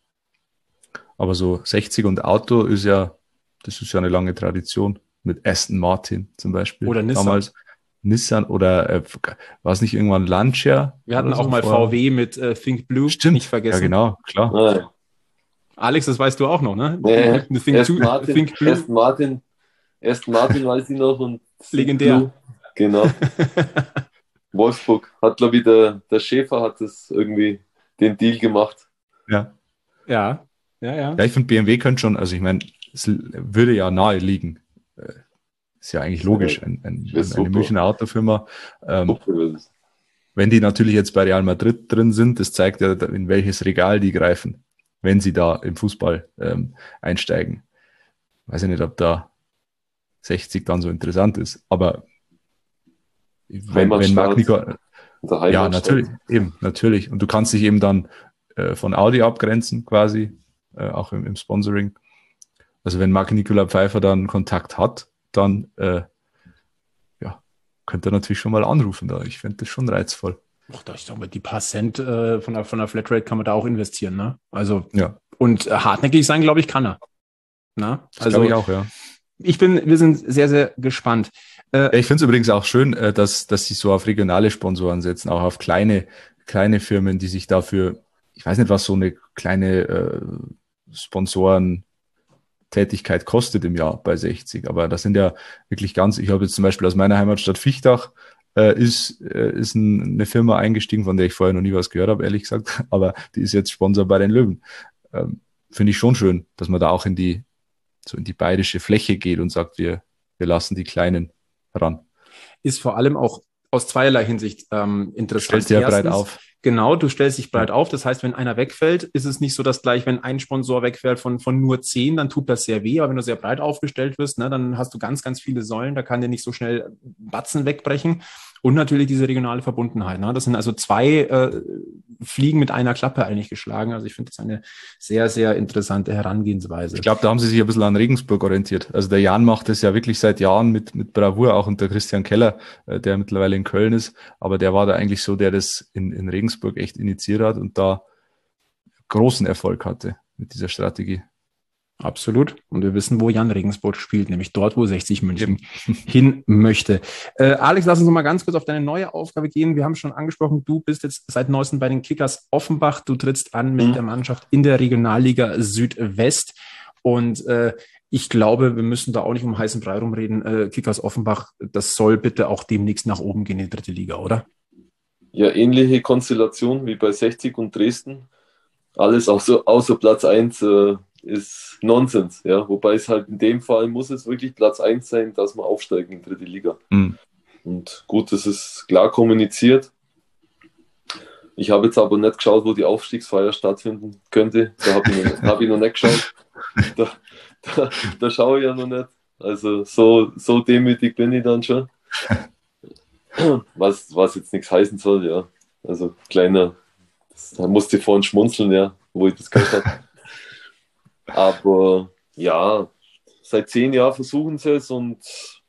Aber so sechzig und Auto ist ja, das ist ja eine lange Tradition. Mit Aston Martin zum Beispiel. Oder Nissan. Damals Nissan oder äh, war es nicht irgendwann Lancia? Wir hatten auch so mal vor... V W mit äh, Think Blue. Stimmt. Nicht vergessen. Ja, genau, klar. Nein. Alex, das weißt du auch noch, ne? Nee, Think, Aston to, Martin, Think Blue. Aston Martin, Aston Martin weiß ich noch. Und legendär. Blue. Genau. Wolfsburg hat, glaube ich, der, der Schäfer hat das irgendwie den Deal gemacht. Ja. Ja, ja, ja. Ja, ich finde, B M W könnte schon, also ich meine, es würde ja nahe liegen. Ist ja eigentlich logisch, ein, ein, eine Münchner Autofirma. Ähm, wenn die natürlich jetzt bei Real Madrid drin sind, das zeigt ja, in welches Regal die greifen, wenn sie da im Fußball ähm, einsteigen. Weiß ich nicht, ob da sechzig dann so interessant ist, aber wenn, wenn Marc-Nikolai, ja, natürlich, eben, natürlich. Und du kannst dich eben dann äh, von Audi abgrenzen, quasi, äh, auch im, im Sponsoring. Also wenn Marc-Nikolai Pfeiffer dann Kontakt hat, dann äh, ja, könnte er natürlich schon mal anrufen da. Ich finde das schon reizvoll. Ach, da ich sag mal, die paar Cent äh, von, der, von der Flatrate kann man da auch investieren, ne? Also, ja. Und äh, hartnäckig sein, glaube ich, kann er. Na? Das also, glaube ich auch, ja. Ich bin, wir sind sehr, sehr gespannt. Äh, ich finde es übrigens auch schön, äh, dass, dass sie so auf regionale Sponsoren setzen, auch auf kleine, kleine Firmen, die sich dafür, ich weiß nicht, was so eine kleine äh, Sponsorentätigkeit kostet im Jahr bei sechzig, aber das sind ja wirklich ganz, ich habe jetzt zum Beispiel aus meiner Heimatstadt Vichtach, äh, ist, äh, ist ein, eine Firma eingestiegen, von der ich vorher noch nie was gehört habe, ehrlich gesagt, aber die ist jetzt Sponsor bei den Löwen. Ähm, finde ich schon schön, dass man da auch in die so in die bayerische Fläche geht und sagt, wir, wir lassen die Kleinen ran. Ist vor allem auch aus zweierlei Hinsicht ähm, interessant. Du stellst dich ja breit auf. Genau, du stellst dich breit ja. auf. Das heißt, wenn einer wegfällt, ist es nicht so, dass gleich, wenn ein Sponsor wegfällt von, von nur zehn, dann tut das sehr weh. Aber wenn du sehr breit aufgestellt wirst, ne, dann hast du ganz, ganz viele Säulen. Da kann dir nicht so schnell Batzen wegbrechen. Und natürlich diese regionale Verbundenheit. Ne? Das sind also zwei äh, Fliegen mit einer Klappe eigentlich geschlagen. Also ich finde das eine sehr, sehr interessante Herangehensweise. Ich glaube, da haben sie sich ein bisschen an Regensburg orientiert. Also der Jan macht das ja wirklich seit Jahren mit, mit Bravour, auch unter Christian Keller, äh, der mittlerweile in Köln ist. Aber der war da eigentlich so, der das in, in Regensburg echt initiiert hat und da großen Erfolg hatte mit dieser Strategie. Absolut. Und wir wissen, wo Jan Regensburg spielt, nämlich dort, wo sechzig München hin möchte. Äh, Alex, lass uns noch mal ganz kurz auf deine neue Aufgabe gehen. Wir haben schon angesprochen, du bist jetzt seit neuestem bei den Kickers Offenbach. Du trittst an mit mhm. der Mannschaft in der Regionalliga Südwest. Und äh, ich glaube, wir müssen da auch nicht um heißen Brei rumreden. Äh, Kickers Offenbach, das soll bitte auch demnächst nach oben gehen in die dritte Liga, oder? Ja, ähnliche Konstellation wie bei sechzig und Dresden. Alles außer, außer Platz eins äh, ist Nonsens, ja, wobei es halt in dem Fall muss es wirklich Platz eins sein, dass wir aufsteigen in die dritte Liga. Mhm. Und gut, das ist klar kommuniziert. Ich habe jetzt aber nicht geschaut, wo die Aufstiegsfeier stattfinden könnte. Da habe ich, noch, hab ich noch nicht geschaut. Da, da, da schaue ich ja noch nicht. Also so, so demütig bin ich dann schon. Was, was jetzt nichts heißen soll, ja. Also kleiner, da musste ich vorhin schmunzeln, ja, wo ich das gehört habe. Aber ja, seit zehn Jahren versuchen sie es und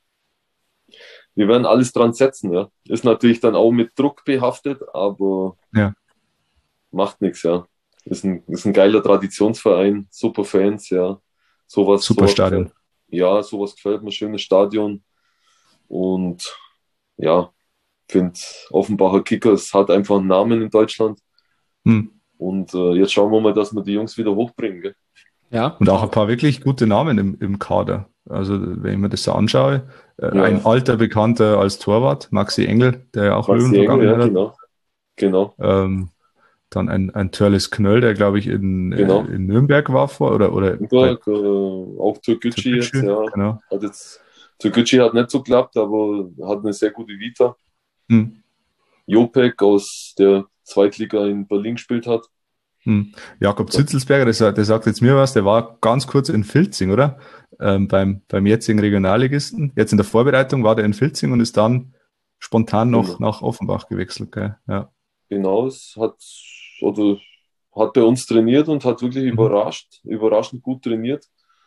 wir werden alles dran setzen. Ja. Ist natürlich dann auch mit Druck behaftet, aber ja. macht nichts. Ja. Ist ein, ist ein geiler Traditionsverein, super Fans, ja. Sowas, super sowas Stadion. Gefällt, ja, sowas gefällt mir, schönes Stadion. Und ja, ich finde, Offenbacher Kickers hat einfach einen Namen in Deutschland. Hm. Und äh, jetzt schauen wir mal, dass wir die Jungs wieder hochbringen. Gell? Ja. Und auch ein paar wirklich gute Namen im, im Kader. Also wenn ich mir das so anschaue, äh, Ja. ein alter Bekannter als Torwart, Maxi Engel, der ja auch Maxi Löwen Engel, ja, vergangen hat. genau. genau. Ähm, dann ein, ein Törles Knöll, der glaube ich in, Genau. äh, in Nürnberg war vor, oder, oder Nürnberg, äh, auch Türkgücü jetzt, ja. Genau. Hat jetzt, Türkgücü hat nicht so geklappt, aber hat eine sehr gute Vita. Hm. Jopek aus der Zweitliga in Berlin gespielt hat. Hm. Jakob Zitzelsberger, der, der sagt jetzt mir was, der war ganz kurz in Filzing, oder? Ähm, beim, beim jetzigen Regionalligisten. Jetzt in der Vorbereitung war der in Filzing und ist dann spontan noch Genau. nach Offenbach gewechselt. Gell? Ja. Genau, es hat, oder hat bei uns trainiert und hat wirklich Mhm. überrascht, überraschend gut trainiert.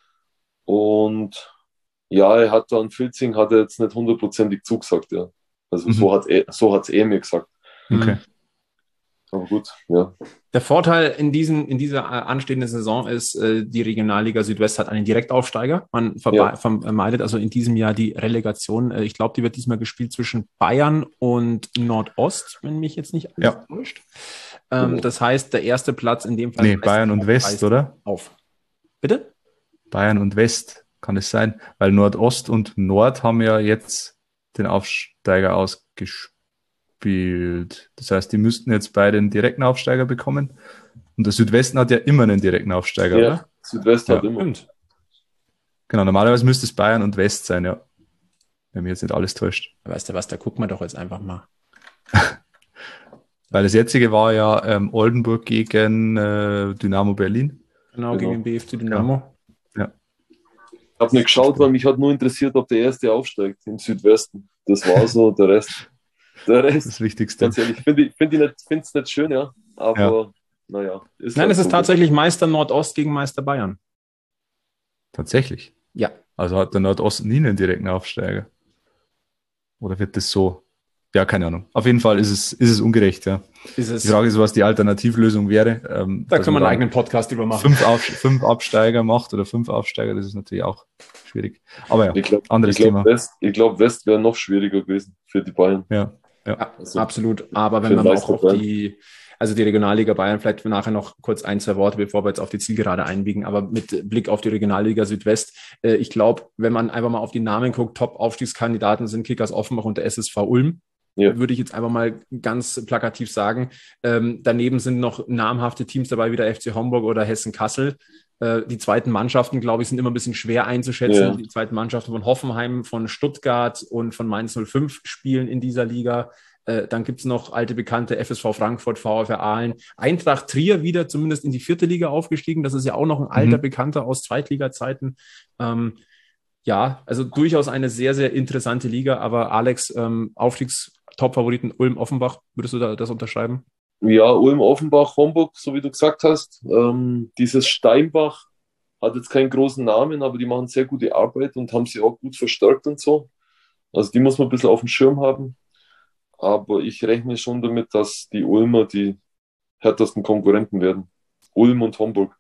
Und ja, er hat dann Filzing hat er jetzt nicht hundertprozentig zugesagt, ja. Also Mhm. so hat er, so hat's er mir gesagt. Okay. Aber gut, ja. Der Vorteil in, diesen, in dieser äh, anstehenden Saison ist, äh, die Regionalliga Südwest hat einen Direktaufsteiger. Man verbe- Ja. vermeidet also in diesem Jahr die Relegation. Äh, ich glaube, die wird diesmal gespielt zwischen Bayern und Nordost, wenn mich jetzt nicht alles Ja. täuscht. Ähm, Genau. das heißt, der erste Platz in dem Fall Nee, weist Bayern und auf- West, weist oder? Auf. Bitte? Bayern und West kann es sein, weil Nordost und Nord haben ja jetzt den Aufsteiger ausgespielt. Das heißt, die müssten jetzt beide einen direkten Aufsteiger bekommen. Und der Südwesten hat ja immer einen direkten Aufsteiger, Ja, oder? Südwest hat Ja. immer. Stimmt. Genau, normalerweise müsste es Bayern und West sein, ja. Wenn mich jetzt nicht alles täuscht. Weißt du was, da gucken wir doch jetzt einfach mal. Weil das jetzige war ja ähm, Oldenburg gegen äh, Dynamo Berlin. Genau, Genau. gegen den B F C Dynamo. Ich habe nicht geschaut, weil mich hat nur interessiert, ob der erste aufsteigt im Südwesten. Das war so, der Rest. Der Rest, Das Wichtigste. ganz ehrlich, finde ich finde ich nicht, finde es nicht schön, ja. Aber naja. Ist Nein, halt es ist so. tatsächlich Meister Nordost gegen Meister Bayern. Tatsächlich. Ja. Also hat der Nordost nie einen direkten Aufsteiger. Oder wird das so? Ja, keine Ahnung. Auf jeden Fall ist es, ist es ungerecht, ja. Ist es, Die Frage ist, was die Alternativlösung wäre. Ähm, da dass können wir man einen dann eigenen Podcast drüber machen. fünf, Auf, fünf Absteiger macht oder fünf Aufsteiger, das ist natürlich auch schwierig. Aber ja, Ich glaube, anderes ich glaub, Thema. West, ich glaub, West wäre noch schwieriger gewesen für die Bayern. Ja, ja. Ja, Also, absolut. Aber wenn für man den auch auf Meister die, also die Regionalliga Bayern, vielleicht nachher noch kurz ein, zwei Worte, bevor wir jetzt auf die Zielgerade einbiegen, aber mit Blick auf die Regionalliga Südwest, äh, ich glaube, wenn man einfach mal auf die Namen guckt, Top-Aufstiegskandidaten sind Kickers Offenbach und der S S V Ulm. Ja. Würde ich jetzt einfach mal ganz plakativ sagen. Ähm, daneben sind noch namhafte Teams dabei, wie der F C Homburg oder Hessen Kassel. Äh, die zweiten Mannschaften, glaube ich, sind immer ein bisschen schwer einzuschätzen. Ja. Die zweiten Mannschaften von Hoffenheim, von Stuttgart und von Mainz null fünf spielen in dieser Liga. Äh, dann gibt es noch alte Bekannte, F S V Frankfurt, VfR Aalen. Eintracht Trier wieder zumindest in die vierte Liga aufgestiegen. Das ist ja auch noch ein alter Mhm. Bekannter aus Zweitliga-Zeiten. Ähm, ja, also durchaus eine sehr, sehr interessante Liga. Aber Alex, ähm, Aufstiegstop-Favoriten Ulm-Offenbach, würdest du da das unterschreiben? Ja, Ulm, Offenbach, Homburg, so wie du gesagt hast. Ähm, dieses Steinbach hat jetzt keinen großen Namen, aber die machen sehr gute Arbeit und haben sie auch gut verstärkt und so. Also die muss man ein bisschen auf dem Schirm haben. Aber ich rechne schon damit, dass die Ulmer die härtesten Konkurrenten werden. Ulm und Homburg.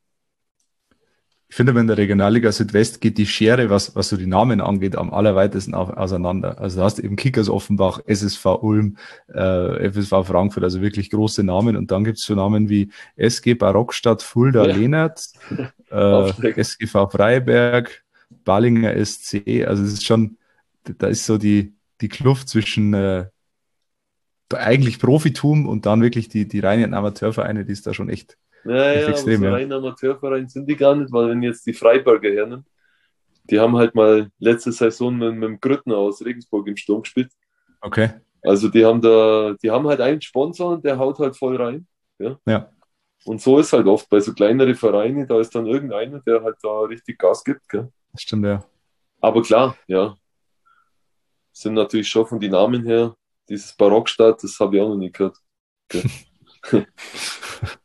Ich finde, in der Regionalliga Südwest geht die Schere, was, was so die Namen angeht, am allerweitesten au- auseinander. Also da hast du eben Kickers Offenbach, S S V Ulm, äh, F S V Frankfurt, also wirklich große Namen. Und dann gibt's so Namen wie S G Barockstadt Fulda Ja. Lehnert, äh, Aufsteiger. S G V Freiberg, Ballinger S C. Also es ist schon, da ist so die, die Kluft zwischen äh, eigentlich Profitum und dann wirklich die, die reinen Amateurvereine, die ist da schon echt. Naja, Ist aber extrem, so ja. rein Amateurverein sind die gar nicht, weil wenn jetzt die Freiberger hernehmen, die haben halt mal letzte Saison mit, mit dem Grüttner aus Regensburg im Sturm gespielt. Okay. Also die haben da, die haben halt einen Sponsor und der haut halt voll rein. Ja. Ja. Und so ist halt oft bei so kleineren Vereinen, da ist dann irgendeiner, der halt da richtig Gas gibt. Gell? Das stimmt, ja. Aber klar, ja, sind natürlich schon von den Namen her, dieses Barockstadt, das habe ich auch noch nie gehört. Gell?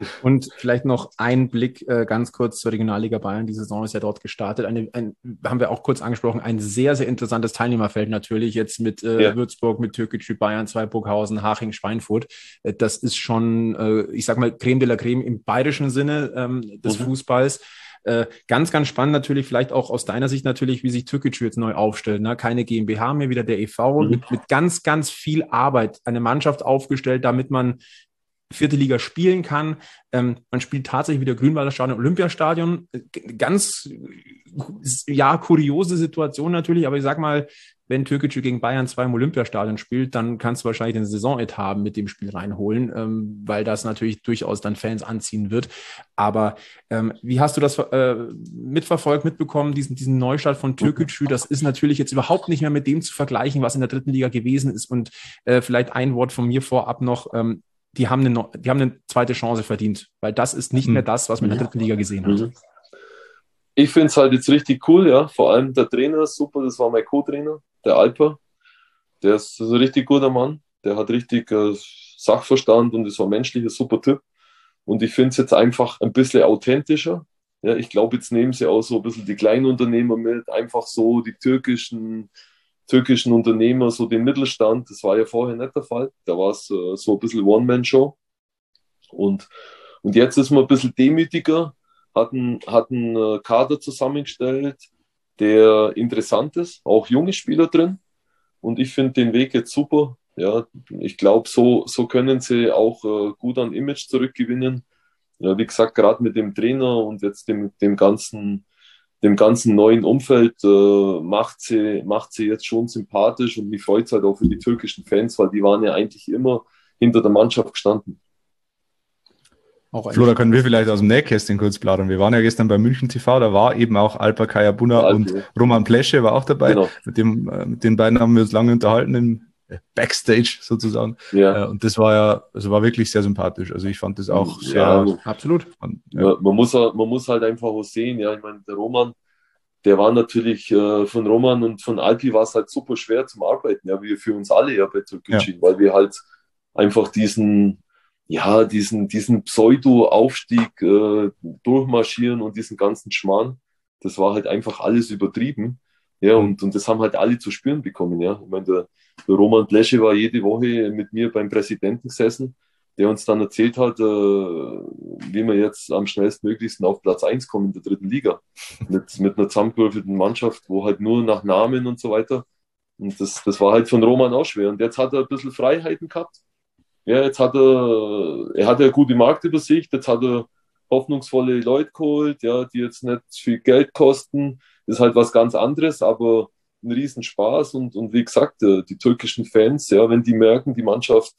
Und vielleicht noch ein Blick äh, ganz kurz zur Regionalliga Bayern. Die Saison ist ja dort gestartet. Eine, ein, haben wir auch kurz angesprochen, ein sehr, sehr interessantes Teilnehmerfeld natürlich jetzt mit äh, ja. Würzburg, mit Türkgücü, Bayern, Zweiburghausen, Haching, Schweinfurt. Äh, das ist schon, äh, ich sag mal, Creme de la Creme im bayerischen Sinne ähm, des mhm. Fußballs. Äh, ganz, ganz spannend natürlich, vielleicht auch aus deiner Sicht natürlich, wie sich Türkgücü jetzt neu aufstellt. Ne? Keine GmbH mehr, wieder der e V, mhm. mit, mit ganz, ganz viel Arbeit. Eine Mannschaft aufgestellt, damit man vierte Liga spielen kann. Ähm, man spielt tatsächlich wieder Grünwalder Stadion, Olympiastadion. Ganz, ja, kuriose Situation natürlich, aber ich sag mal, wenn Türkgücü gegen Bayern zwei im Olympiastadion spielt, dann kannst du wahrscheinlich den Saisonetat mit dem Spiel reinholen, ähm, weil das natürlich durchaus dann Fans anziehen wird. Aber ähm, wie hast du das äh, mitverfolgt, mitbekommen, diesen, diesen Neustart von Türkgücü? Das ist natürlich jetzt überhaupt nicht mehr mit dem zu vergleichen, was in der dritten Liga gewesen ist. Und äh, vielleicht ein Wort von mir vorab noch, ähm, Die haben, eine, die haben eine zweite Chance verdient, weil das ist nicht mehr das, was man in der dritten Liga gesehen hat. Ich finde es halt jetzt richtig cool, ja. Vor allem der Trainer ist super, das war mein Co-Trainer, der Alper. Der ist ein richtig guter Mann, der hat richtig äh, Sachverstand und ist ein menschlicher super Typ. Und ich finde es jetzt einfach ein bisschen authentischer. Ja, ich glaube, jetzt nehmen sie auch so ein bisschen die Kleinunternehmer mit, einfach so die türkischen türkischen Unternehmer, so den Mittelstand, das war ja vorher nicht der Fall. Da war es äh, so ein bisschen One-Man-Show. Und, und jetzt ist man ein bisschen demütiger, hat einen, hat einen äh, Kader zusammengestellt, der interessant ist, auch junge Spieler drin. Und ich finde den Weg jetzt super. Ja, ich glaube, so, so können sie auch äh, gut an Image zurückgewinnen. Ja, wie gesagt, gerade mit dem Trainer und jetzt dem, dem ganzen dem ganzen neuen Umfeld äh, macht sie, macht sie jetzt schon sympathisch und mich freut es halt auch für die türkischen Fans, weil die waren ja eigentlich immer hinter der Mannschaft gestanden. Flo, da können wir vielleicht aus dem Nähkästchen kurz plaudern. Wir waren ja gestern bei München T V, da war eben auch Alper Kayabuna und ja. Roman Plesche war auch dabei. Genau. Mit, dem, äh, mit den beiden haben wir uns lange unterhalten im Backstage sozusagen. Ja. Äh, und das war ja, also war wirklich sehr sympathisch. Also ich fand das auch sehr... Ja, absolut. Man, ja. man, man, muss, man muss halt einfach auch sehen, ja, ich meine, der Roman, der war natürlich, äh, von Roman und von Alpi war es halt super schwer zum Arbeiten, ja, wie für uns alle ja bei Türkgücü, ja. weil wir halt einfach diesen, ja, diesen, diesen Pseudo-Aufstieg äh, durchmarschieren und diesen ganzen Schmarrn, das war halt einfach alles übertrieben. Ja, und, und das haben halt alle zu spüren bekommen, ja. Ich meine, der, der Roman Plesche war jede Woche mit mir beim Präsidenten gesessen, der uns dann erzählt hat, äh, wie wir jetzt am schnellstmöglichsten auf Platz eins kommen in der dritten Liga. Mit, mit einer zusammengewürfelten Mannschaft, wo halt nur nach Namen und so weiter. Und das, das war halt von Roman auch schwer. Und jetzt hat er ein bisschen Freiheiten gehabt. Ja, jetzt hat er, er hat ja gute Marktübersicht, jetzt hat er hoffnungsvolle Leute geholt, ja, die jetzt nicht viel Geld kosten. Das ist halt was ganz anderes, aber ein Riesenspaß. Und, und wie gesagt, die türkischen Fans, ja, wenn die merken, die Mannschaft,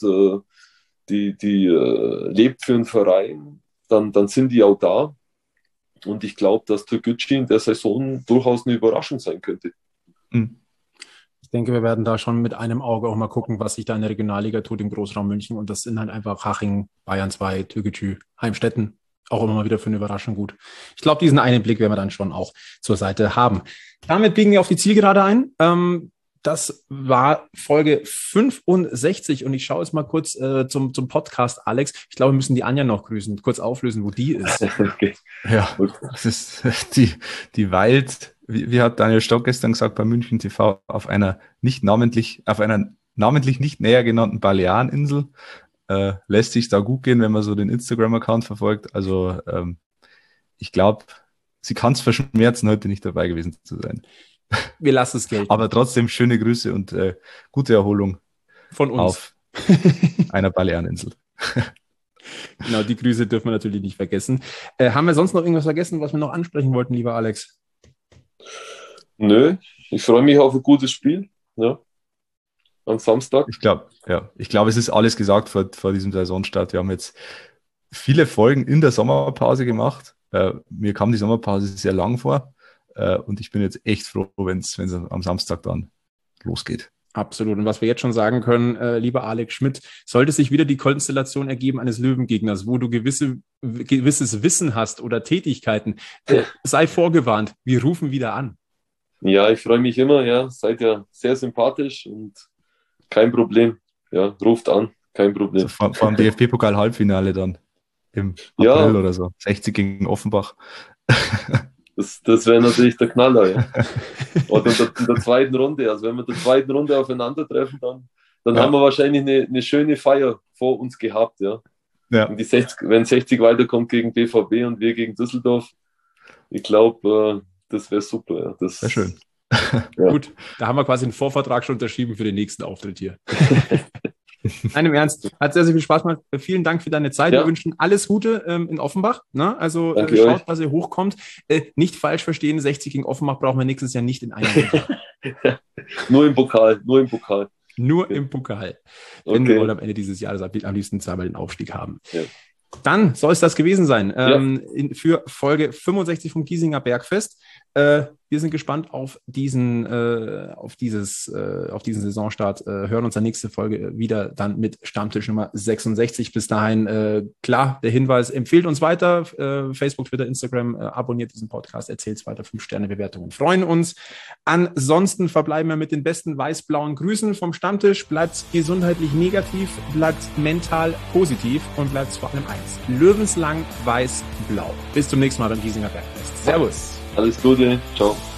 die, die lebt für einen Verein, dann, dann sind die auch da. Und ich glaube, dass Türkgücü in der Saison durchaus eine Überraschung sein könnte. Mhm. Ich denke, wir werden da schon mit einem Auge auch mal gucken, was sich da in der Regionalliga tut im Großraum München. Und das sind halt einfach Haching, Bayern zwei, Türkgücü, Heimstetten. Auch immer mal wieder für eine Überraschung gut. Ich glaube, diesen einen Blick werden wir dann schon auch zur Seite haben. Damit biegen wir auf die Zielgerade ein. Ähm, das war Folge fünfundsechzig und ich schaue jetzt mal kurz äh, zum, zum Podcast, Alex. Ich glaube, wir müssen die Anja noch grüßen, kurz auflösen, wo die ist. Okay. Ja, das ist die, die Wild, wie, wie hat Daniel Stock gestern gesagt, bei München T V, auf einer nicht namentlich, auf einer namentlich nicht näher genannten Baleareninsel. Äh, lässt sich da gut gehen, wenn man so den Instagram-Account verfolgt. Also ähm, ich glaube, sie kann es verschmerzen, heute nicht dabei gewesen zu sein. Wir lassen es gelten. Aber trotzdem schöne Grüße und äh, gute Erholung von uns auf einer Baleareninsel. Genau, die Grüße dürfen wir natürlich nicht vergessen. Äh, haben wir sonst noch irgendwas vergessen, was wir noch ansprechen wollten, lieber Alex? Nö, ich freue mich auf ein gutes Spiel. Ja. Am Samstag? Ich glaube, ja. Ich glaube, es ist alles gesagt vor, vor diesem Saisonstart. Wir haben jetzt viele Folgen in der Sommerpause gemacht. Äh, mir kam die Sommerpause sehr lang vor. Äh, und ich bin jetzt echt froh, wenn es am Samstag dann losgeht. Absolut. Und was wir jetzt schon sagen können, äh, lieber Alex Schmidt, sollte sich wieder die Konstellation ergeben eines Löwengegners, wo du gewisse, gewisses Wissen hast oder Tätigkeiten, äh, sei vorgewarnt, wir rufen wieder an. Ja, ich freue mich immer. Ja, seid ja sehr sympathisch und kein Problem. Ja, ruft an. Kein Problem. Also vor, vor dem D F B-Pokal-Halbfinale dann. Im April ja. oder so. sechzig gegen Offenbach. Das, das wäre natürlich der Knaller, ja. Oder in der, in der zweiten Runde. Also wenn wir in der zweiten Runde aufeinandertreffen, dann, dann ja. haben wir wahrscheinlich eine, eine schöne Feier vor uns gehabt, ja. ja. Und die sechzig, wenn sechzig weiterkommt gegen B V B und wir gegen Düsseldorf, ich glaube, äh, das wäre super, ja. Das wäre schön. Ja. Gut, da haben wir quasi einen Vorvertrag schon unterschrieben für den nächsten Auftritt hier. Nein, im Ernst, hat sehr, sehr viel Spaß gemacht. Vielen Dank für deine Zeit. Ja. Wir wünschen alles Gute ähm, in Offenbach. Ne? Also äh, schaut, euch. dass ihr hochkommt. Äh, nicht falsch verstehen, sechzig gegen Offenbach brauchen wir nächstes Jahr nicht in einem Jahr. Nur im Pokal, nur im Pokal. Nur im Pokal. Denn okay. wir wollen am Ende dieses Jahres am liebsten zweimal den Aufstieg haben. Ja. Dann soll es das gewesen sein ähm, ja. in, für Folge fünfundsechzig vom Giesinger Bergfest. Äh, wir sind gespannt auf diesen, äh, auf dieses, äh, auf diesen Saisonstart. Äh, hören uns dann nächste Folge wieder dann mit Stammtisch Nummer sechsundsechzig. Bis dahin, äh, klar, der Hinweis, empfehlt uns weiter. Äh, Facebook, Twitter, Instagram, äh, abonniert diesen Podcast, erzählt es weiter, fünf Sterne Bewertungen. Freuen uns. Ansonsten verbleiben wir mit den besten weiß-blauen Grüßen vom Stammtisch. Bleibt gesundheitlich negativ, bleibt mental positiv und bleibt vor allem eins. Löwenslang weiß-blau. Bis zum nächsten Mal beim Giesinger Bergfest. Servus. Alles Gute. Ciao.